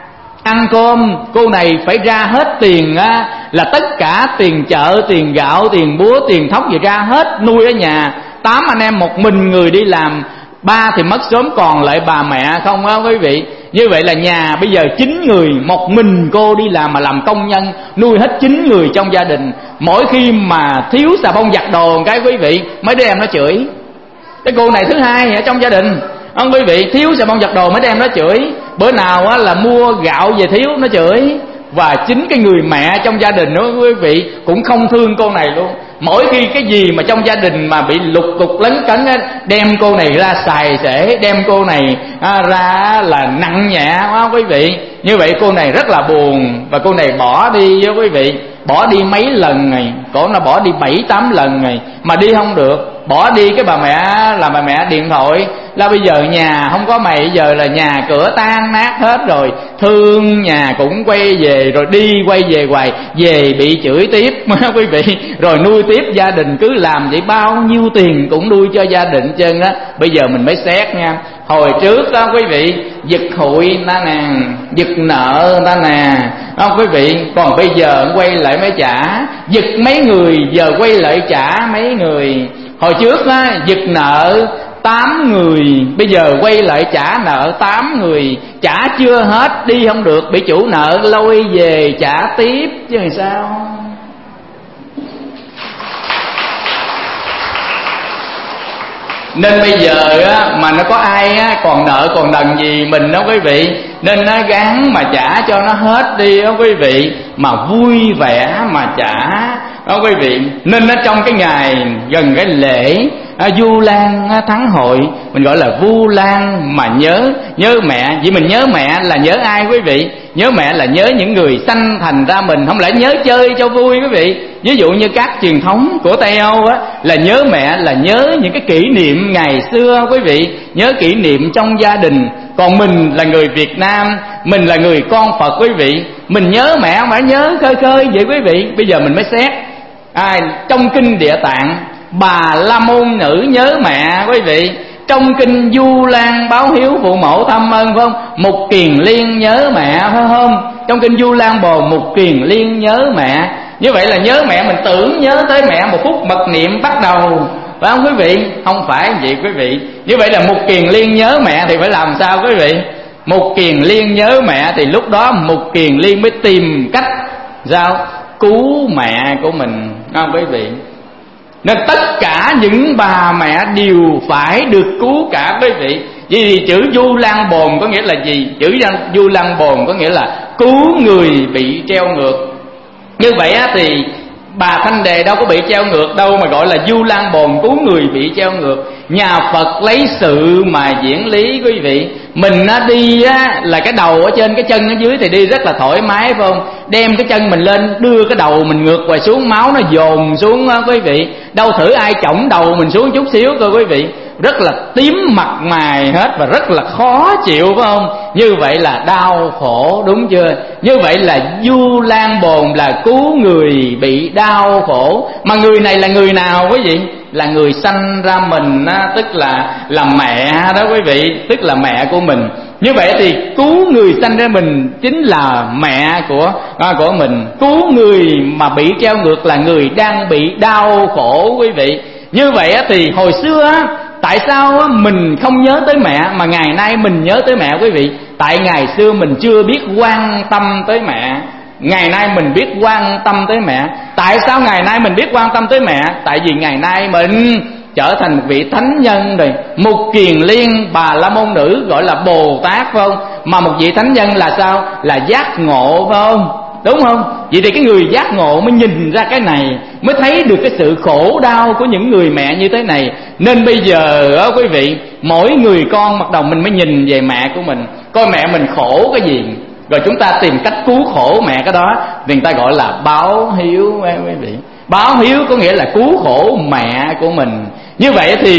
ăn cơm, cô này phải ra hết tiền là tất cả tiền chợ, tiền gạo, tiền búa, tiền thóc gì ra hết nuôi ở nhà. 8 anh em một mình người đi làm, 3 thì mất sớm còn lại bà mẹ không á quý vị. Như vậy là nhà bây giờ 9 người, một mình cô đi làm mà làm công nhân nuôi hết 9 người trong gia đình. Mỗi khi mà thiếu xà bông giặt đồ cái quý vị, mấy đứa em nó chửi. Cái cô này thứ hai ở trong gia đình ông quý vị, thiếu xà bông giặt đồ mấy đứa em nó chửi. Bữa nào là mua gạo về thiếu nó chửi. Và chính cái người mẹ trong gia đình đó quý vị cũng không thương cô này luôn. Mỗi khi cái gì mà trong gia đình mà bị lục cục lấn cấn đem cô này ra xài xể, đem cô này ra là nặng nhẹ quá quý vị. Như vậy cô này rất là buồn. Và cô này bỏ đi với quý vị, bỏ đi mấy lần này, cổ nó bỏ đi 7-8 lần này mà đi không được. Bỏ đi cái bà mẹ là bà mẹ điện thoại là bây giờ nhà không có mày, giờ là nhà cửa tan nát hết rồi, thương nhà cũng quay về, rồi đi quay về hoài, về bị chửi tiếp quý vị, rồi nuôi tiếp gia đình. Cứ làm vậy bao nhiêu tiền cũng nuôi cho gia đình trơn đó. Bây giờ mình mới xét nha. Hồi trước đó quý vị, giật hụi ta nè, giật nợ ta nè, không quý vị. Còn bây giờ quay lại mới trả. Giật mấy người giờ quay lại trả mấy người. Hồi trước á, giật nợ 8 người, bây giờ quay lại trả nợ 8 người, trả chưa hết đi không được, bị chủ nợ lôi về trả tiếp chứ làm sao. Nên bây giờ á, mà nó có ai á, còn nợ còn đần gì mình đó quý vị, nên nó gắng mà trả cho nó hết đi đó quý vị, mà vui vẻ mà trả đó quý vị. Nên ở trong cái ngày gần cái lễ Vu Lan Thắng Hội, mình gọi là Vu Lan mà nhớ mẹ. Vì mình nhớ mẹ là nhớ ai quý vị? Nhớ mẹ là nhớ những người sanh thành ra mình, không lẽ nhớ chơi cho vui quý vị. Ví dụ như các truyền thống của Tây Âu á, là nhớ mẹ là nhớ những cái kỷ niệm ngày xưa quý vị, nhớ kỷ niệm trong gia đình. Còn mình là người Việt Nam, mình là người con Phật quý vị, mình nhớ mẹ không phải nhớ khơi khơi vậy quý vị. Bây giờ mình mới xét trong kinh Địa Tạng, Bà La Môn Nữ nhớ mẹ quý vị. Trong kinh Du Lan báo hiếu phụ mẫu thăm ơn phải không? Mục Kiền Liên nhớ mẹ phải không? Trong kinh Du Lan Bồ Mục Kiền Liên nhớ mẹ. Như vậy là nhớ mẹ, mình tưởng nhớ tới mẹ một phút mật niệm bắt đầu, phải không quý vị? Không phải vậy quý vị. Như vậy là Mục Kiền Liên nhớ mẹ thì phải làm sao quý vị? Mục Kiền Liên nhớ mẹ thì lúc đó Mục Kiền Liên mới tìm cách sao cứu mẹ của mình, không quý vị? Nên tất cả những bà mẹ đều phải được cứu cả quý vị. Vì chữ Du Lan Bồn có nghĩa là gì? Chữ Du Lan Bồn có nghĩa là cứu người bị treo ngược. Như vậy á, thì bà Thanh Đề đâu có bị treo ngược đâu mà gọi là Du Lan Bồn cứu người bị treo ngược. Nhà Phật lấy sự mà diễn lý quý vị. Mình đi á, là cái đầu ở trên, cái chân ở dưới thì đi rất là thoải mái phải không? Đem cái chân mình lên, đưa cái đầu mình ngược và xuống, máu nó dồn xuống á quý vị. Đâu thử ai chổng đầu mình xuống chút xíu coi quý vị, rất là tím mặt mày hết và rất là khó chịu phải không? Như vậy là đau khổ, đúng chưa? Như vậy là Du Lan Bồn là cứu người bị đau khổ. Mà người này là người nào quý vị? Là người sanh ra mình á, tức là mẹ đó quý vị, tức là mẹ của mình. Như vậy thì cứu người sanh ra mình chính là mẹ của mình. Cứu người mà bị treo ngược là người đang bị đau khổ quý vị. Như vậy thì hồi xưa á, tại sao mình không nhớ tới mẹ mà ngày nay mình nhớ tới mẹ quý vị? Tại ngày xưa mình chưa biết quan tâm tới mẹ, ngày nay mình biết quan tâm tới mẹ. Tại sao ngày nay mình biết quan tâm tới mẹ? Tại vì ngày nay mình trở thành một vị thánh nhân rồi. Mục Kiền Liên, Bà La Môn Nữ gọi là Bồ Tát phải không? Mà một vị thánh nhân là sao? Là giác ngộ phải không? Đúng không? Vậy thì cái người giác ngộ mới nhìn ra cái này, mới thấy được cái sự khổ đau của những người mẹ như thế này. Nên bây giờ đó quý vị, mỗi người con bắt đầu mình mới nhìn về mẹ của mình, coi mẹ mình khổ cái gì, rồi chúng ta tìm cách cứu khổ mẹ cái đó. Vì người ta gọi là báo hiếu quý vị. Báo hiếu có nghĩa là cứu khổ mẹ của mình. Như vậy thì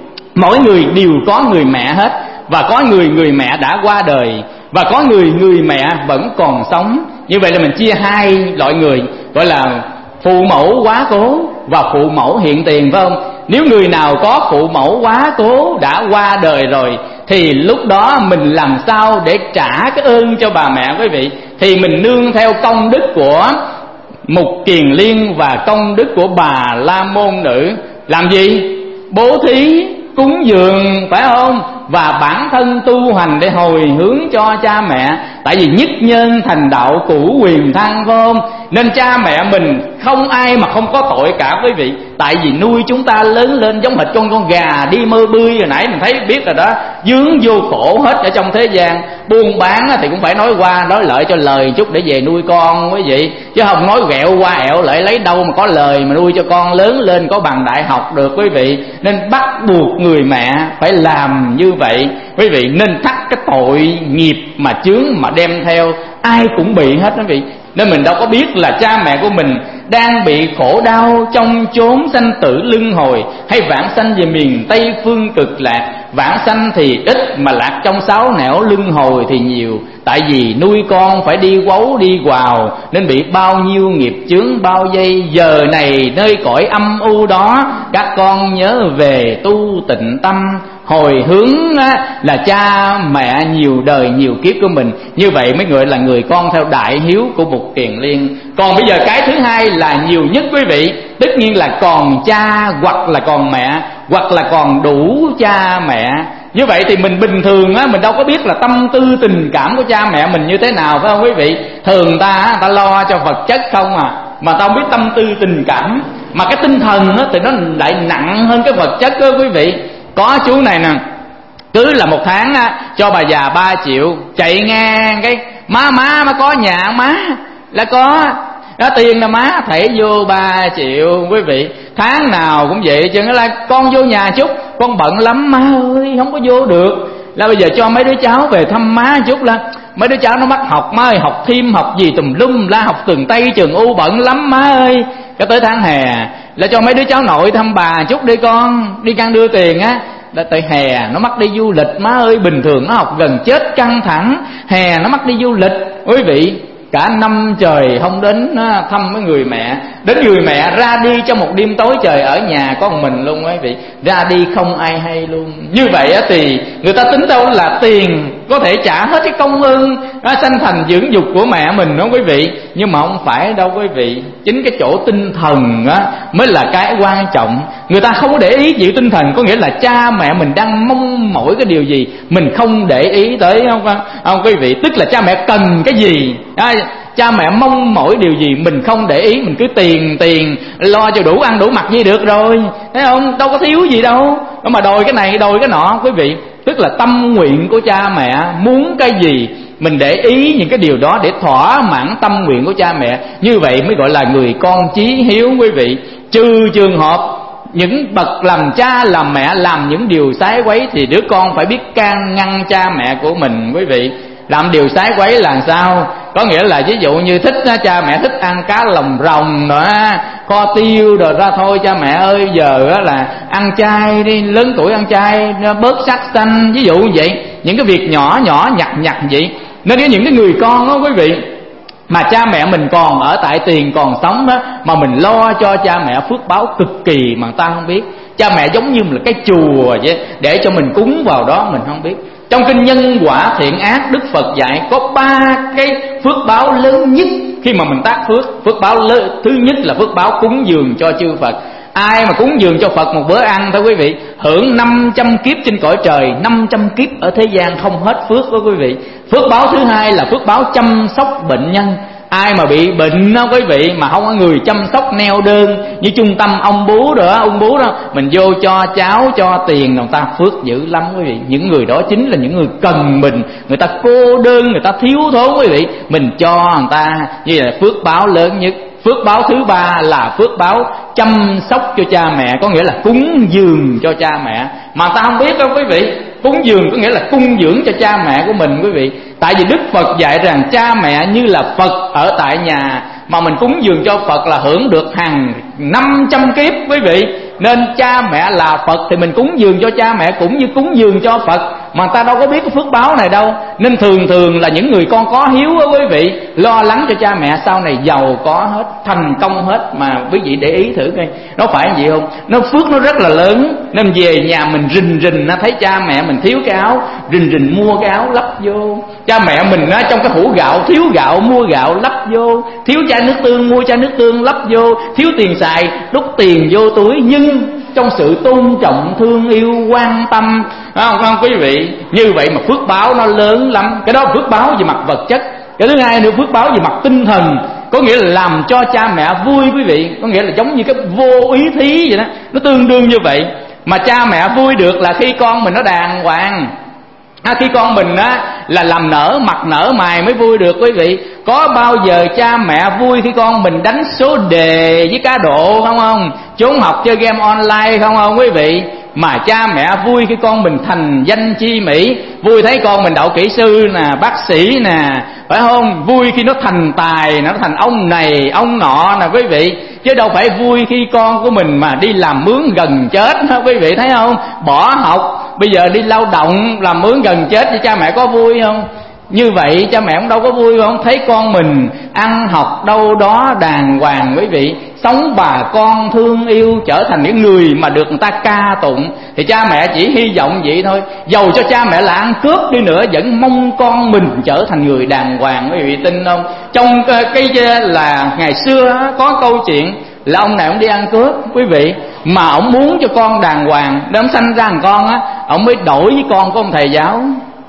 mỗi người đều có người mẹ hết. Và có người mẹ đã qua đời, và có người mẹ vẫn còn sống. Như vậy là mình chia hai loại người, gọi là phụ mẫu quá cố và phụ mẫu hiện tiền phải không? Nếu người nào có phụ mẫu quá cố đã qua đời rồi thì lúc đó mình làm sao để trả cái ơn cho bà mẹ quý vị? Thì mình nương theo công đức của Mục Kiền Liên và công đức của Bà La Môn Nữ. Làm gì? Bố thí, cúng dường phải không? Và bản thân tu hành để hồi hướng cho cha mẹ. Tại vì nhất nhân thành đạo cũ quyền thăng phải không? Nên cha mẹ mình không ai mà không có tội cả quý vị. Tại vì nuôi chúng ta lớn lên giống hệt con gà đi mơ bươi, hồi nãy mình thấy biết rồi đó, dướng vô khổ hết ở trong thế gian. Buôn bán thì cũng phải nói qua nói lợi cho lời chút để về nuôi con quý vị, chứ không nói ghẹo qua ẹo lại lấy đâu mà có lời mà nuôi cho con lớn lên có bằng đại học được quý vị. Nên bắt buộc người mẹ phải làm như vậy quý vị. Nên thắt cái tội nghiệp mà chướng mà đem theo ai cũng bị hết quý vị. Nên mình đâu có biết là cha mẹ của mình đang bị khổ đau trong chốn sanh tử luân hồi, hay vãng sanh về miền Tây phương cực lạc. Vãng sanh thì ít mà lạc trong sáu nẻo luân hồi thì nhiều. Tại vì nuôi con phải đi quấu đi quào, nên bị bao nhiêu nghiệp chướng bao dây. Giờ này nơi cõi âm u đó, các con nhớ về tu tịnh tâm, hồi hướng là cha mẹ nhiều đời nhiều kiếp của mình. Như vậy mới gọi là người con theo đại hiếu của Bụt Kiền Liên. Còn bây giờ cái thứ hai là nhiều nhất quý vị, tất nhiên là còn cha hoặc là còn mẹ, hoặc là còn đủ cha mẹ. Như vậy thì mình bình thường á, mình đâu có biết là tâm tư tình cảm của cha mẹ mình như thế nào, phải không quý vị? Thường ta lo cho vật chất không à, mà ta không biết tâm tư tình cảm. Mà cái tinh thần á, thì nó lại nặng hơn cái vật chất đó quý vị. Có chú này nè, cứ là 1 tháng á, cho bà già 3 triệu, chạy ngang cái má có nhà má là có đó, tiền là má thảy vô 3 triệu quý vị. Tháng nào cũng vậy, chứ là con vô nhà chút, con bận lắm má ơi không có vô được, là bây giờ cho mấy đứa cháu về thăm má chút. Là mấy đứa cháu nó bắt học, má ơi học thêm học gì tùm lum la, học Tường Tây Trường U bận lắm má ơi. Cái tới tháng hè là cho mấy đứa cháu nội thăm bà chút đi con, đi căng đưa tiền á. Đã tới hè nó mắc đi du lịch má ơi, bình thường nó học gần chết căng thẳng, hè nó mắc đi du lịch quý vị. Cả năm trời không đến thăm mấy người mẹ. Đến người mẹ ra đi trong một đêm tối trời, ở nhà có một mình luôn quý vị, ra đi không ai hay luôn. Như vậy thì người ta tính đâu là tiền có thể trả hết cái công ơn sanh thành dưỡng dục của mẹ mình đó quý vị. Nhưng mà không phải đâu quý vị. Chính cái chỗ tinh thần mới là cái quan trọng. Người ta không có để ý chịu tinh thần, có nghĩa là cha mẹ mình đang mong mỏi cái điều gì mình không để ý tới, không quý vị? Tức là cha mẹ cần cái gì, cha mẹ mong mỏi điều gì mình không để ý, mình cứ tiền lo cho đủ ăn đủ mặc gì được rồi, thấy không? Đâu có thiếu gì đâu mà đòi cái này đòi cái nọ quý vị. Tức là tâm nguyện của cha mẹ muốn cái gì mình để ý những cái điều đó để thỏa mãn tâm nguyện của cha mẹ. Như vậy mới gọi là người con chí hiếu quý vị. Trừ trường hợp những bậc làm cha làm mẹ làm những điều sái quấy thì đứa con phải biết can ngăn cha mẹ của mình quý vị. Làm điều sái quấy là sao? Có nghĩa là ví dụ như thích cha mẹ thích ăn cá lồng rồng nữa, kho tiêu rồi ra thôi cha mẹ ơi giờ là ăn chay đi, lớn tuổi ăn chay bớt sắc xanh, ví dụ như vậy. Những cái việc nhỏ nhặt vậy. Nên những cái người con đó quý vị, mà cha mẹ mình còn ở tại tiền còn sống đó, mà mình lo cho cha mẹ phước báo cực kỳ mà ta không biết. Cha mẹ giống như là cái chùa vậy, để cho mình cúng vào đó mình không biết. Trong kinh Nhân Quả Thiện Ác, Đức Phật dạy có 3 cái phước báo lớn nhất khi mà mình tác phước. Phước báo thứ nhất là phước báo cúng dường cho chư Phật. Ai mà cúng dường cho Phật một bữa ăn thôi quý vị, hưởng 500 kiếp trên cõi trời, 500 kiếp ở thế gian không hết phước đó quý vị. Phước báo thứ hai là phước báo chăm sóc bệnh nhân. Ai mà bị bệnh đó quý vị, mà không có người chăm sóc neo đơn như trung tâm ông bú đó, mình vô cho cháu cho tiền, người ta phước dữ lắm quý vị. Những người đó chính là những người cần mình, người ta cô đơn, người ta thiếu thốn quý vị, mình cho người ta, như là phước báo lớn nhất. Phước báo thứ ba là phước báo chăm sóc cho cha mẹ, có nghĩa là cúng dường cho cha mẹ. Mà ta không biết đâu quý vị, cúng dường có nghĩa là cung dưỡng cho cha mẹ của mình quý vị. Tại vì Đức Phật dạy rằng cha mẹ như là Phật ở tại nhà, mà mình cúng dường cho Phật là hưởng được hàng 500 kiếp quý vị. Nên cha mẹ là Phật thì mình cúng dường cho cha mẹ cũng như cúng dường cho Phật, mà ta đâu có biết cái phước báo này đâu. Nên thường là những người con có hiếu đó quý vị, lo lắng cho cha mẹ sau này giàu có hết, thành công hết. Mà quý vị để ý thử coi, nó phải gì không? Nó phước nó rất là lớn. Nên về nhà mình rình nó thấy cha mẹ mình thiếu cái áo, rình mua cái áo lắp vô. Cha mẹ mình trong cái hũ gạo thiếu gạo mua gạo lắp vô, thiếu chai nước tương mua chai nước tương lắp vô, thiếu tiền xài đút tiền vô túi, nhưng trong sự tôn trọng thương yêu quan tâm, không quý vị? Như vậy mà phước báo nó lớn lắm. Cái đó là phước báo về mặt vật chất. Cái thứ hai nữa, phước báo về mặt tinh thần, có nghĩa là làm cho cha mẹ vui quý vị. Có nghĩa là giống như cái vô ý thí vậy đó, nó tương đương như vậy. Mà cha mẹ vui được là khi con mình nó đàng hoàng, khi con mình là làm nở mặt nở mày mới vui được quý vị. Có bao giờ cha mẹ vui khi con mình đánh số đề với cá độ không? Trốn học chơi game online không quý vị? Mà cha mẹ vui khi con mình thành danh chi mỹ, vui thấy con mình đậu kỹ sư nè, bác sĩ nè, phải không? Vui khi nó thành tài, nó thành ông này ông nọ nè quý vị. Chứ đâu phải vui khi con của mình mà đi làm mướn gần chết đó quý vị, thấy không? Bỏ học bây giờ đi lao động làm mướn gần chết, thì cha mẹ có vui không? Như vậy cha mẹ cũng đâu có vui không? Thấy con mình ăn học đâu đó đàng hoàng, quý vị, sống bà con thương yêu, trở thành những người mà được người ta ca tụng, thì cha mẹ chỉ hy vọng vậy thôi. Dầu cho cha mẹ là ăn cướp đi nữa, vẫn mong con mình trở thành người đàng hoàng, quý vị tin không? Trong cái là ngày xưa có câu chuyện là ông này ông đi ăn cướp, quý vị, mà ông muốn cho con đàng hoàng, để ông sanh ra thằng con á, ông mới đổi với con của ông thầy giáo,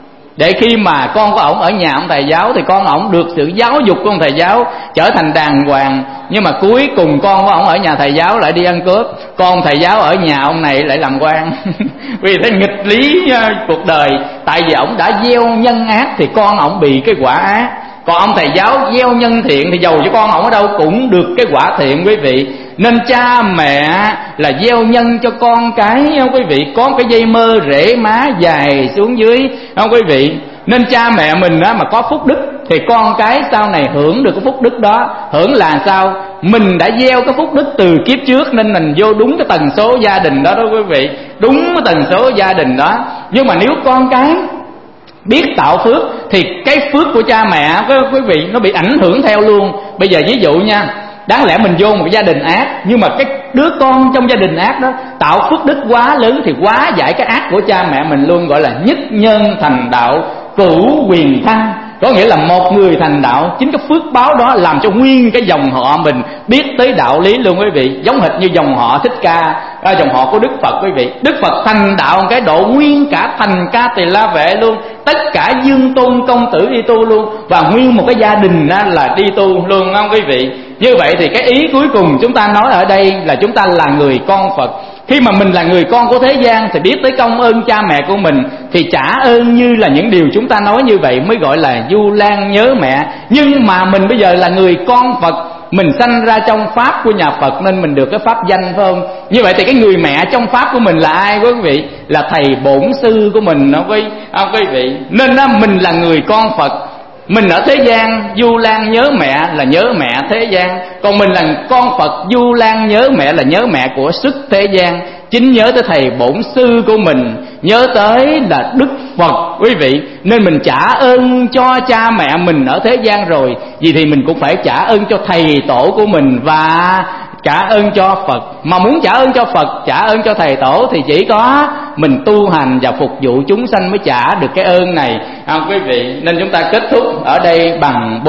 để khi mà con của ổng ở nhà ông thầy giáo thì con ổng được sự giáo dục của ông thầy giáo, trở thành đàng hoàng. Nhưng mà cuối cùng con của ổng ở nhà thầy giáo lại đi ăn cướp, con thầy giáo ở nhà ông này lại làm quan. Vì thế nghịch lý cuộc đời. Tại vì ổng đã gieo nhân ác thì con ổng bị cái quả ác, còn ông thầy giáo gieo nhân thiện thì dầu cho con ổng ở đâu cũng được cái quả thiện, quý vị. Nên cha mẹ là gieo nhân cho con cái, không quý vị, có cái dây mơ rễ má dài xuống dưới, không quý vị. Nên cha mẹ mình mà có phúc đức thì con cái sau này hưởng được cái phúc đức đó. Hưởng là sao? Mình đã gieo cái phúc đức từ kiếp trước, nên mình vô đúng cái tần số gia đình đó đó quý vị, đúng cái tần số gia đình đó. Nhưng mà nếu con cái biết tạo phước thì cái phước của cha mẹ, quý vị, nó bị ảnh hưởng theo luôn. Bây giờ ví dụ nha, đáng lẽ mình vô một gia đình ác, nhưng mà cái đứa con trong gia đình ác đó tạo phước đức quá lớn thì quá giải cái ác của cha mẹ mình luôn, gọi là nhất nhân thành đạo, cửu quyền thăng. Có nghĩa là một người thành đạo, chính cái phước báo đó làm cho nguyên cái dòng họ mình biết tới đạo lý luôn, quý vị. Giống hệt như dòng họ Thích Ca, dòng họ của Đức Phật, quý vị. Đức Phật thành đạo cái độ nguyên cả thành Ca Tỳ La Vệ luôn, tất cả dương tôn công tử đi tu luôn, và nguyên một cái gia đình là đi tu luôn, không quý vị. Như vậy thì cái ý cuối cùng chúng ta nói ở đây là chúng ta là người con Phật. Khi mà mình là người con của thế gian thì biết tới công ơn cha mẹ của mình, thì trả ơn như là những điều chúng ta nói như vậy mới gọi là du lan nhớ mẹ. Nhưng mà mình bây giờ là người con Phật, mình sanh ra trong pháp của nhà Phật nên mình được cái pháp danh, phải không? Như vậy thì cái người mẹ trong pháp của mình là ai quý vị? Là thầy bổn sư của mình, không quý vị? Nên mình là người con Phật. Mình ở thế gian du lan nhớ mẹ là nhớ mẹ thế gian, còn mình là con Phật du lan nhớ mẹ là nhớ mẹ của sức thế gian. Chính nhớ tới thầy bổn sư của mình, nhớ tới là Đức Phật, quý vị. Nên mình trả ơn cho cha mẹ mình ở thế gian rồi, vì thì mình cũng phải trả ơn cho thầy tổ của mình và trả ơn cho Phật. Mà muốn trả ơn cho Phật, trả ơn cho thầy tổ thì chỉ có mình tu hành và phục vụ chúng sanh mới trả được cái ơn này, quý vị. Nên chúng ta kết thúc ở đây bằng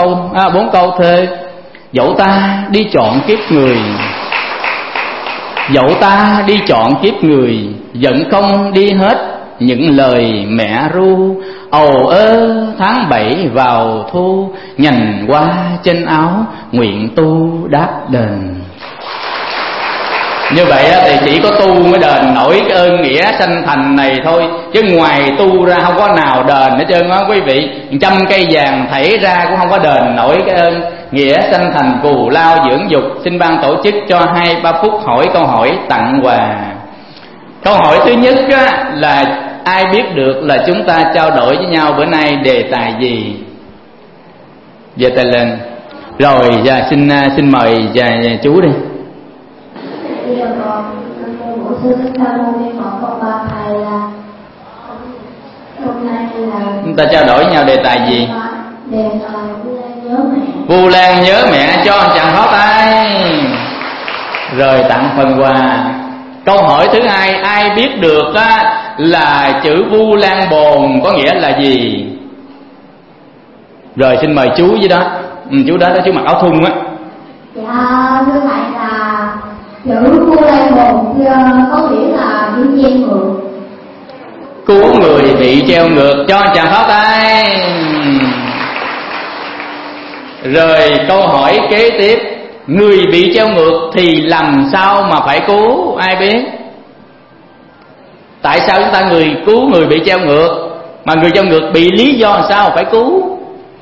bốn câu thơ. Dẫu ta đi chọn kiếp người, dẫu ta đi chọn kiếp người, vẫn không đi hết những lời mẹ ru. Ầu ơ tháng 7 vào thu, nhành qua trên áo, nguyện tu đáp đền. Như vậy thì chỉ có tu mới đền nổi cái ơn nghĩa sanh thành này thôi, chứ ngoài tu ra không có nào đền hết trơn á, quý vị. 100 cây vàng thảy ra cũng không có đền nổi cái ơn nghĩa sanh thành cù lao dưỡng dục. Xin ban tổ chức cho 2-3 phút hỏi câu hỏi tặng quà. Câu hỏi thứ nhất là ai biết được là chúng ta trao đổi với nhau bữa nay đề tài gì? Giơ tay lên. Rồi xin mời chú đi. Chúng ta trao đổi với nhau đề tài gì? Vu Lan nhớ mẹ, cho chàng pháo tay. Rồi tặng phần quà. Câu hỏi thứ hai, ai biết được là chữ Vu Lan Bồn có nghĩa là gì? Rồi xin mời chú với đó. Chú đó chú mặc áo thun á. Dạ thưa thầy, là chữ Vu Lan Bồn có nghĩa là bị treo ngược. Cứu người bị treo ngược, cho chàng pháo tay. Rồi câu hỏi kế tiếp, người bị treo ngược thì làm sao mà phải cứu, ai biết? Tại sao chúng ta cứu người bị treo ngược, mà người treo ngược bị lý do sao phải cứu?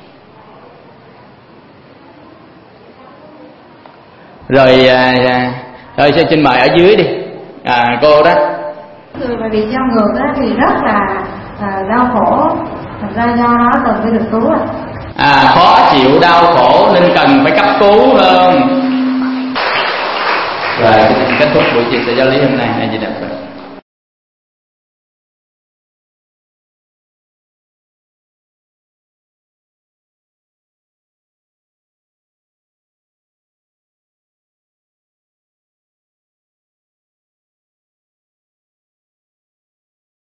Rồi xin mời ở dưới đi, cô đó. Người mà bị treo ngược đó thì rất là đau khổ, thành ra do đó cần phải được cứu. Khó chịu đau khổ nên cần phải cấp cứu hơn. Rồi kết thúc buổi chia sẻ giáo lý hôm nay. Hay gì đẹp rồi.